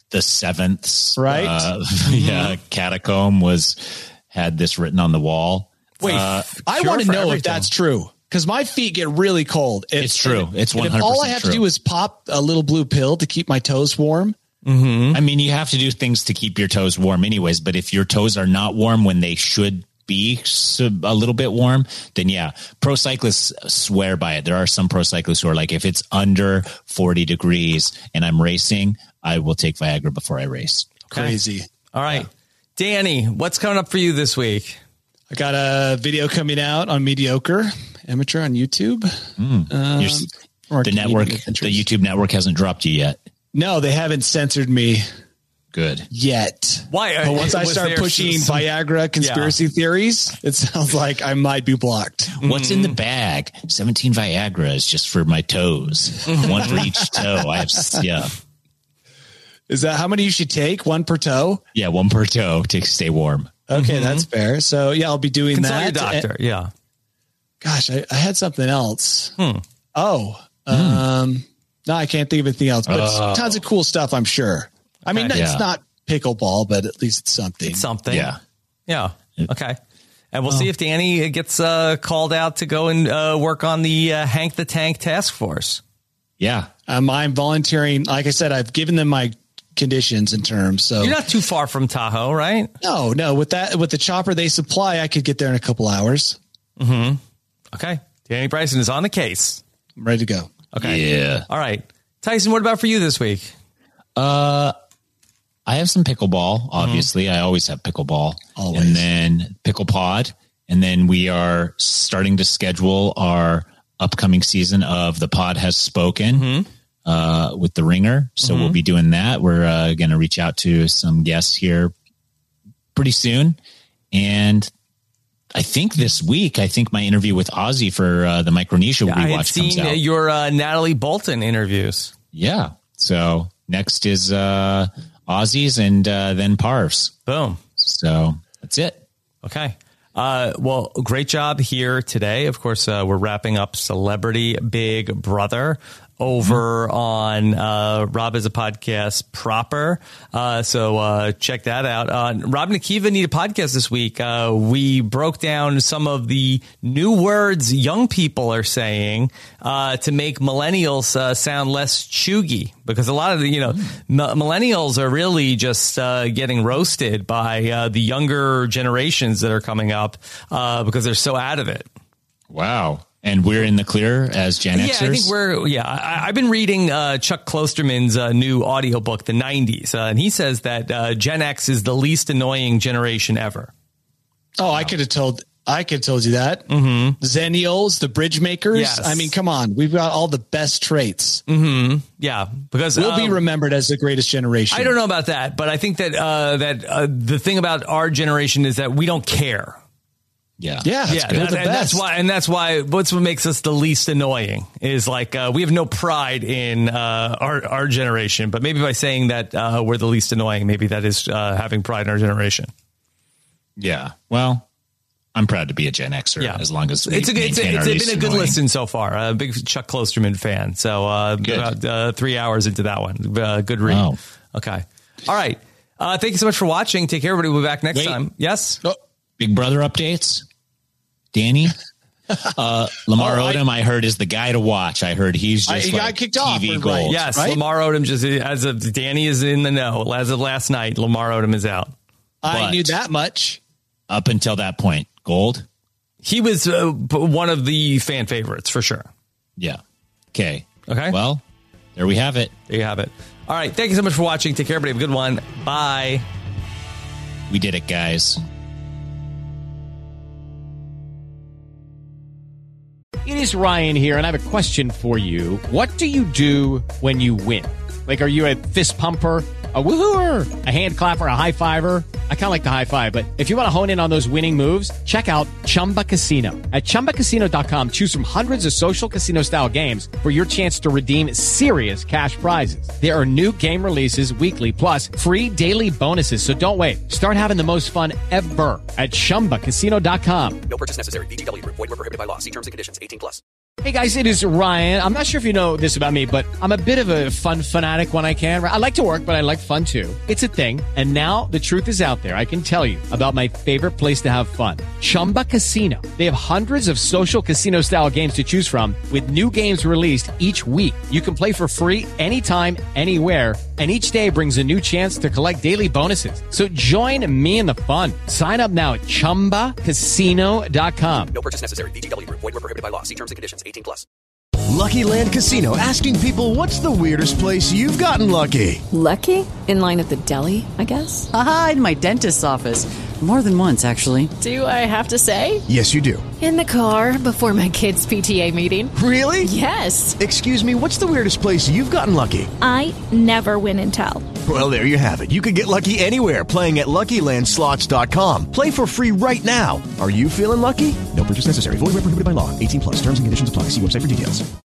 the seventh, right? Uh, yeah, catacomb was had this written on the wall. Wait, uh, I want to know everything. If that's true. Because my feet get really cold. If, it's true. It's one hundred percent all I have true. to do is pop a little blue pill to keep my toes warm. Mm-hmm. I mean, you have to do things to keep your toes warm anyways, but if your toes are not warm when they should be a little bit warm, then yeah, pro cyclists swear by it. There are some pro cyclists who are like, if it's under forty degrees and I'm racing, I will take Viagra before I race. Okay. Crazy. All right. Yeah. Danny, what's coming up for you this week? I got a video coming out on Mediocre Amateur on YouTube. Mm. Um, the network, the YouTube network hasn't dropped you yet. No, they haven't censored me. Good. Yet. Why? But once I start pushing some, Viagra conspiracy yeah. theories, it sounds like I might be blocked. What's mm. in the bag? seventeen Viagra's just for my toes. One for each toe. I have, yeah. Is that how many you should take? One per toe? Yeah, one per toe to stay warm. Okay, mm-hmm. that's fair. So yeah, I'll be doing Consult that. Consult your doctor. And, yeah. Gosh, I, I had something else. Hmm. Oh, mm. um, no, I can't think of anything else. But oh. tons of cool stuff, I'm sure. I mean, okay. it's yeah. not pickleball, but at least it's something. It's something. Yeah. Yeah. Okay. And we'll oh. see if Danny gets uh, called out to go and uh, work on the uh, Hank the Tank task force. Yeah. Um, I'm volunteering. Like I said, I've given them my conditions and terms. So you're not too far from Tahoe, right? No, no. With that, with the chopper they supply, I could get there in a couple hours. Mm-hmm. Okay. Danny Bryson is on the case. I'm ready to go. Okay. Yeah. All right. Tyson, what about for you this week? Uh, I have some pickleball. Obviously, mm-hmm. I always have pickleball. Always. And then pickle pod. And then we are starting to schedule our upcoming season of The Pod Has Spoken. Mm-hmm. Uh, with the Ringer. So mm-hmm. we'll be doing that. We're uh, going to reach out to some guests here pretty soon. And I think this week, I think my interview with Ozzy for uh, the Micronesia yeah, rewatch I had seen comes out. Your uh, Natalie Bolton interviews. Yeah. So next is uh, Ozzy's and uh, then Parv's. Boom. So that's it. Okay. Uh, well, great job here today. Of course, uh, we're wrapping up Celebrity Big Brother over mm-hmm. on uh, Rob is a Podcast proper. Uh, so uh, check that out. Uh, Rob and Akiva need a podcast this week. Uh, we broke down some of the new words young people are saying uh, to make millennials uh, sound less chuggy, because a lot of the, you know, mm. m- millennials are really just uh, getting roasted by uh, the younger generations that are coming up uh, because they're so out of it. Wow. And we're in the clear as Gen Xers? Yeah, I think we're, yeah, I, I've been reading uh, Chuck Klosterman's uh, new audiobook, The nineties, uh, and he says that uh, Gen X is the least annoying generation ever. Oh, wow. I could have told, I could have told you that. Mm-hmm. Zennials, the bridge makers. Yes. I mean, come on. We've got all the best traits. Mm-hmm. Yeah, because we'll um, be remembered as the greatest generation. I don't know about that, but I think that uh, that uh, the thing about our generation is that we don't care. Yeah. Yeah. That's yeah. good. That, and that's why, and that's why what's what makes us the least annoying is like, uh, we have no pride in, uh, our, our generation, but maybe by saying that, uh, we're the least annoying, maybe that is, uh, having pride in our generation. Yeah. Well, I'm proud to be a Gen Xer yeah. as long as we it's a, it's, a, it's been a good annoying. listen so far. A big Chuck Klosterman fan. So, uh, about, uh, three hours into that one. Uh, good read. Oh. Okay. All right. Uh, thank you so much for watching. Take care, everybody. We'll be back next Wait. time. Yes. Oh. Big Brother updates. Danny, uh, Lamar oh, Odom, I, I heard is the guy to watch. I heard he's just I, he like got kicked T V off. gold. Right. Yes, right? Lamar Odom just as of Danny is in the know. As of last night, Lamar Odom is out. I but knew that much up until that point. Gold. He was uh, one of the fan favorites for sure. Yeah. Okay. Okay. Well, there we have it. There you have it. All right. Thank you so much for watching. Take care, everybody. Have a good one. Bye. We did it, guys. It is Ryan here, and I have a question for you. What do you do when you win? Like, are you a fist pumper, a woohooer, a hand clapper, a high fiver? I kind of like the high five, but if you want to hone in on those winning moves, check out Chumba Casino. At Chumba Casino dot com, choose from hundreds of social casino-style games for your chance to redeem serious cash prizes. There are new game releases weekly, plus free daily bonuses, so don't wait. Start having the most fun ever at Chumba Casino dot com. No purchase necessary. V G W. Void where prohibited by law. See terms and conditions. eighteen plus. Hey guys, it is Ryan. I'm not sure if you know this about me, but I'm a bit of a fun fanatic when I can. I like to work, but I like fun too. It's a thing. And now the truth is out there. I can tell you about my favorite place to have fun. Chumba Casino. They have hundreds of social casino style games to choose from with new games released each week. You can play for free anytime, anywhere. And each day brings a new chance to collect daily bonuses. So join me in the fun. Sign up now at chumba casino dot com. No purchase necessary. V G W Group. Void where prohibited by law. See terms and conditions. eighteen plus. Lucky Land Casino, asking people, what's the weirdest place you've gotten lucky? Lucky? In line at the deli, I guess? Aha, in my dentist's office. More than once, actually. Do I have to say? Yes, you do. In the car before my kids' P T A meeting. Really? Yes. Excuse me, what's the weirdest place you've gotten lucky? I never win and tell. Well, there you have it. You can get lucky anywhere, playing at Lucky Land Slots dot com. Play for free right now. Are you feeling lucky? No purchase necessary. Void where prohibited by law. eighteen plus. Terms and conditions apply. See website for details.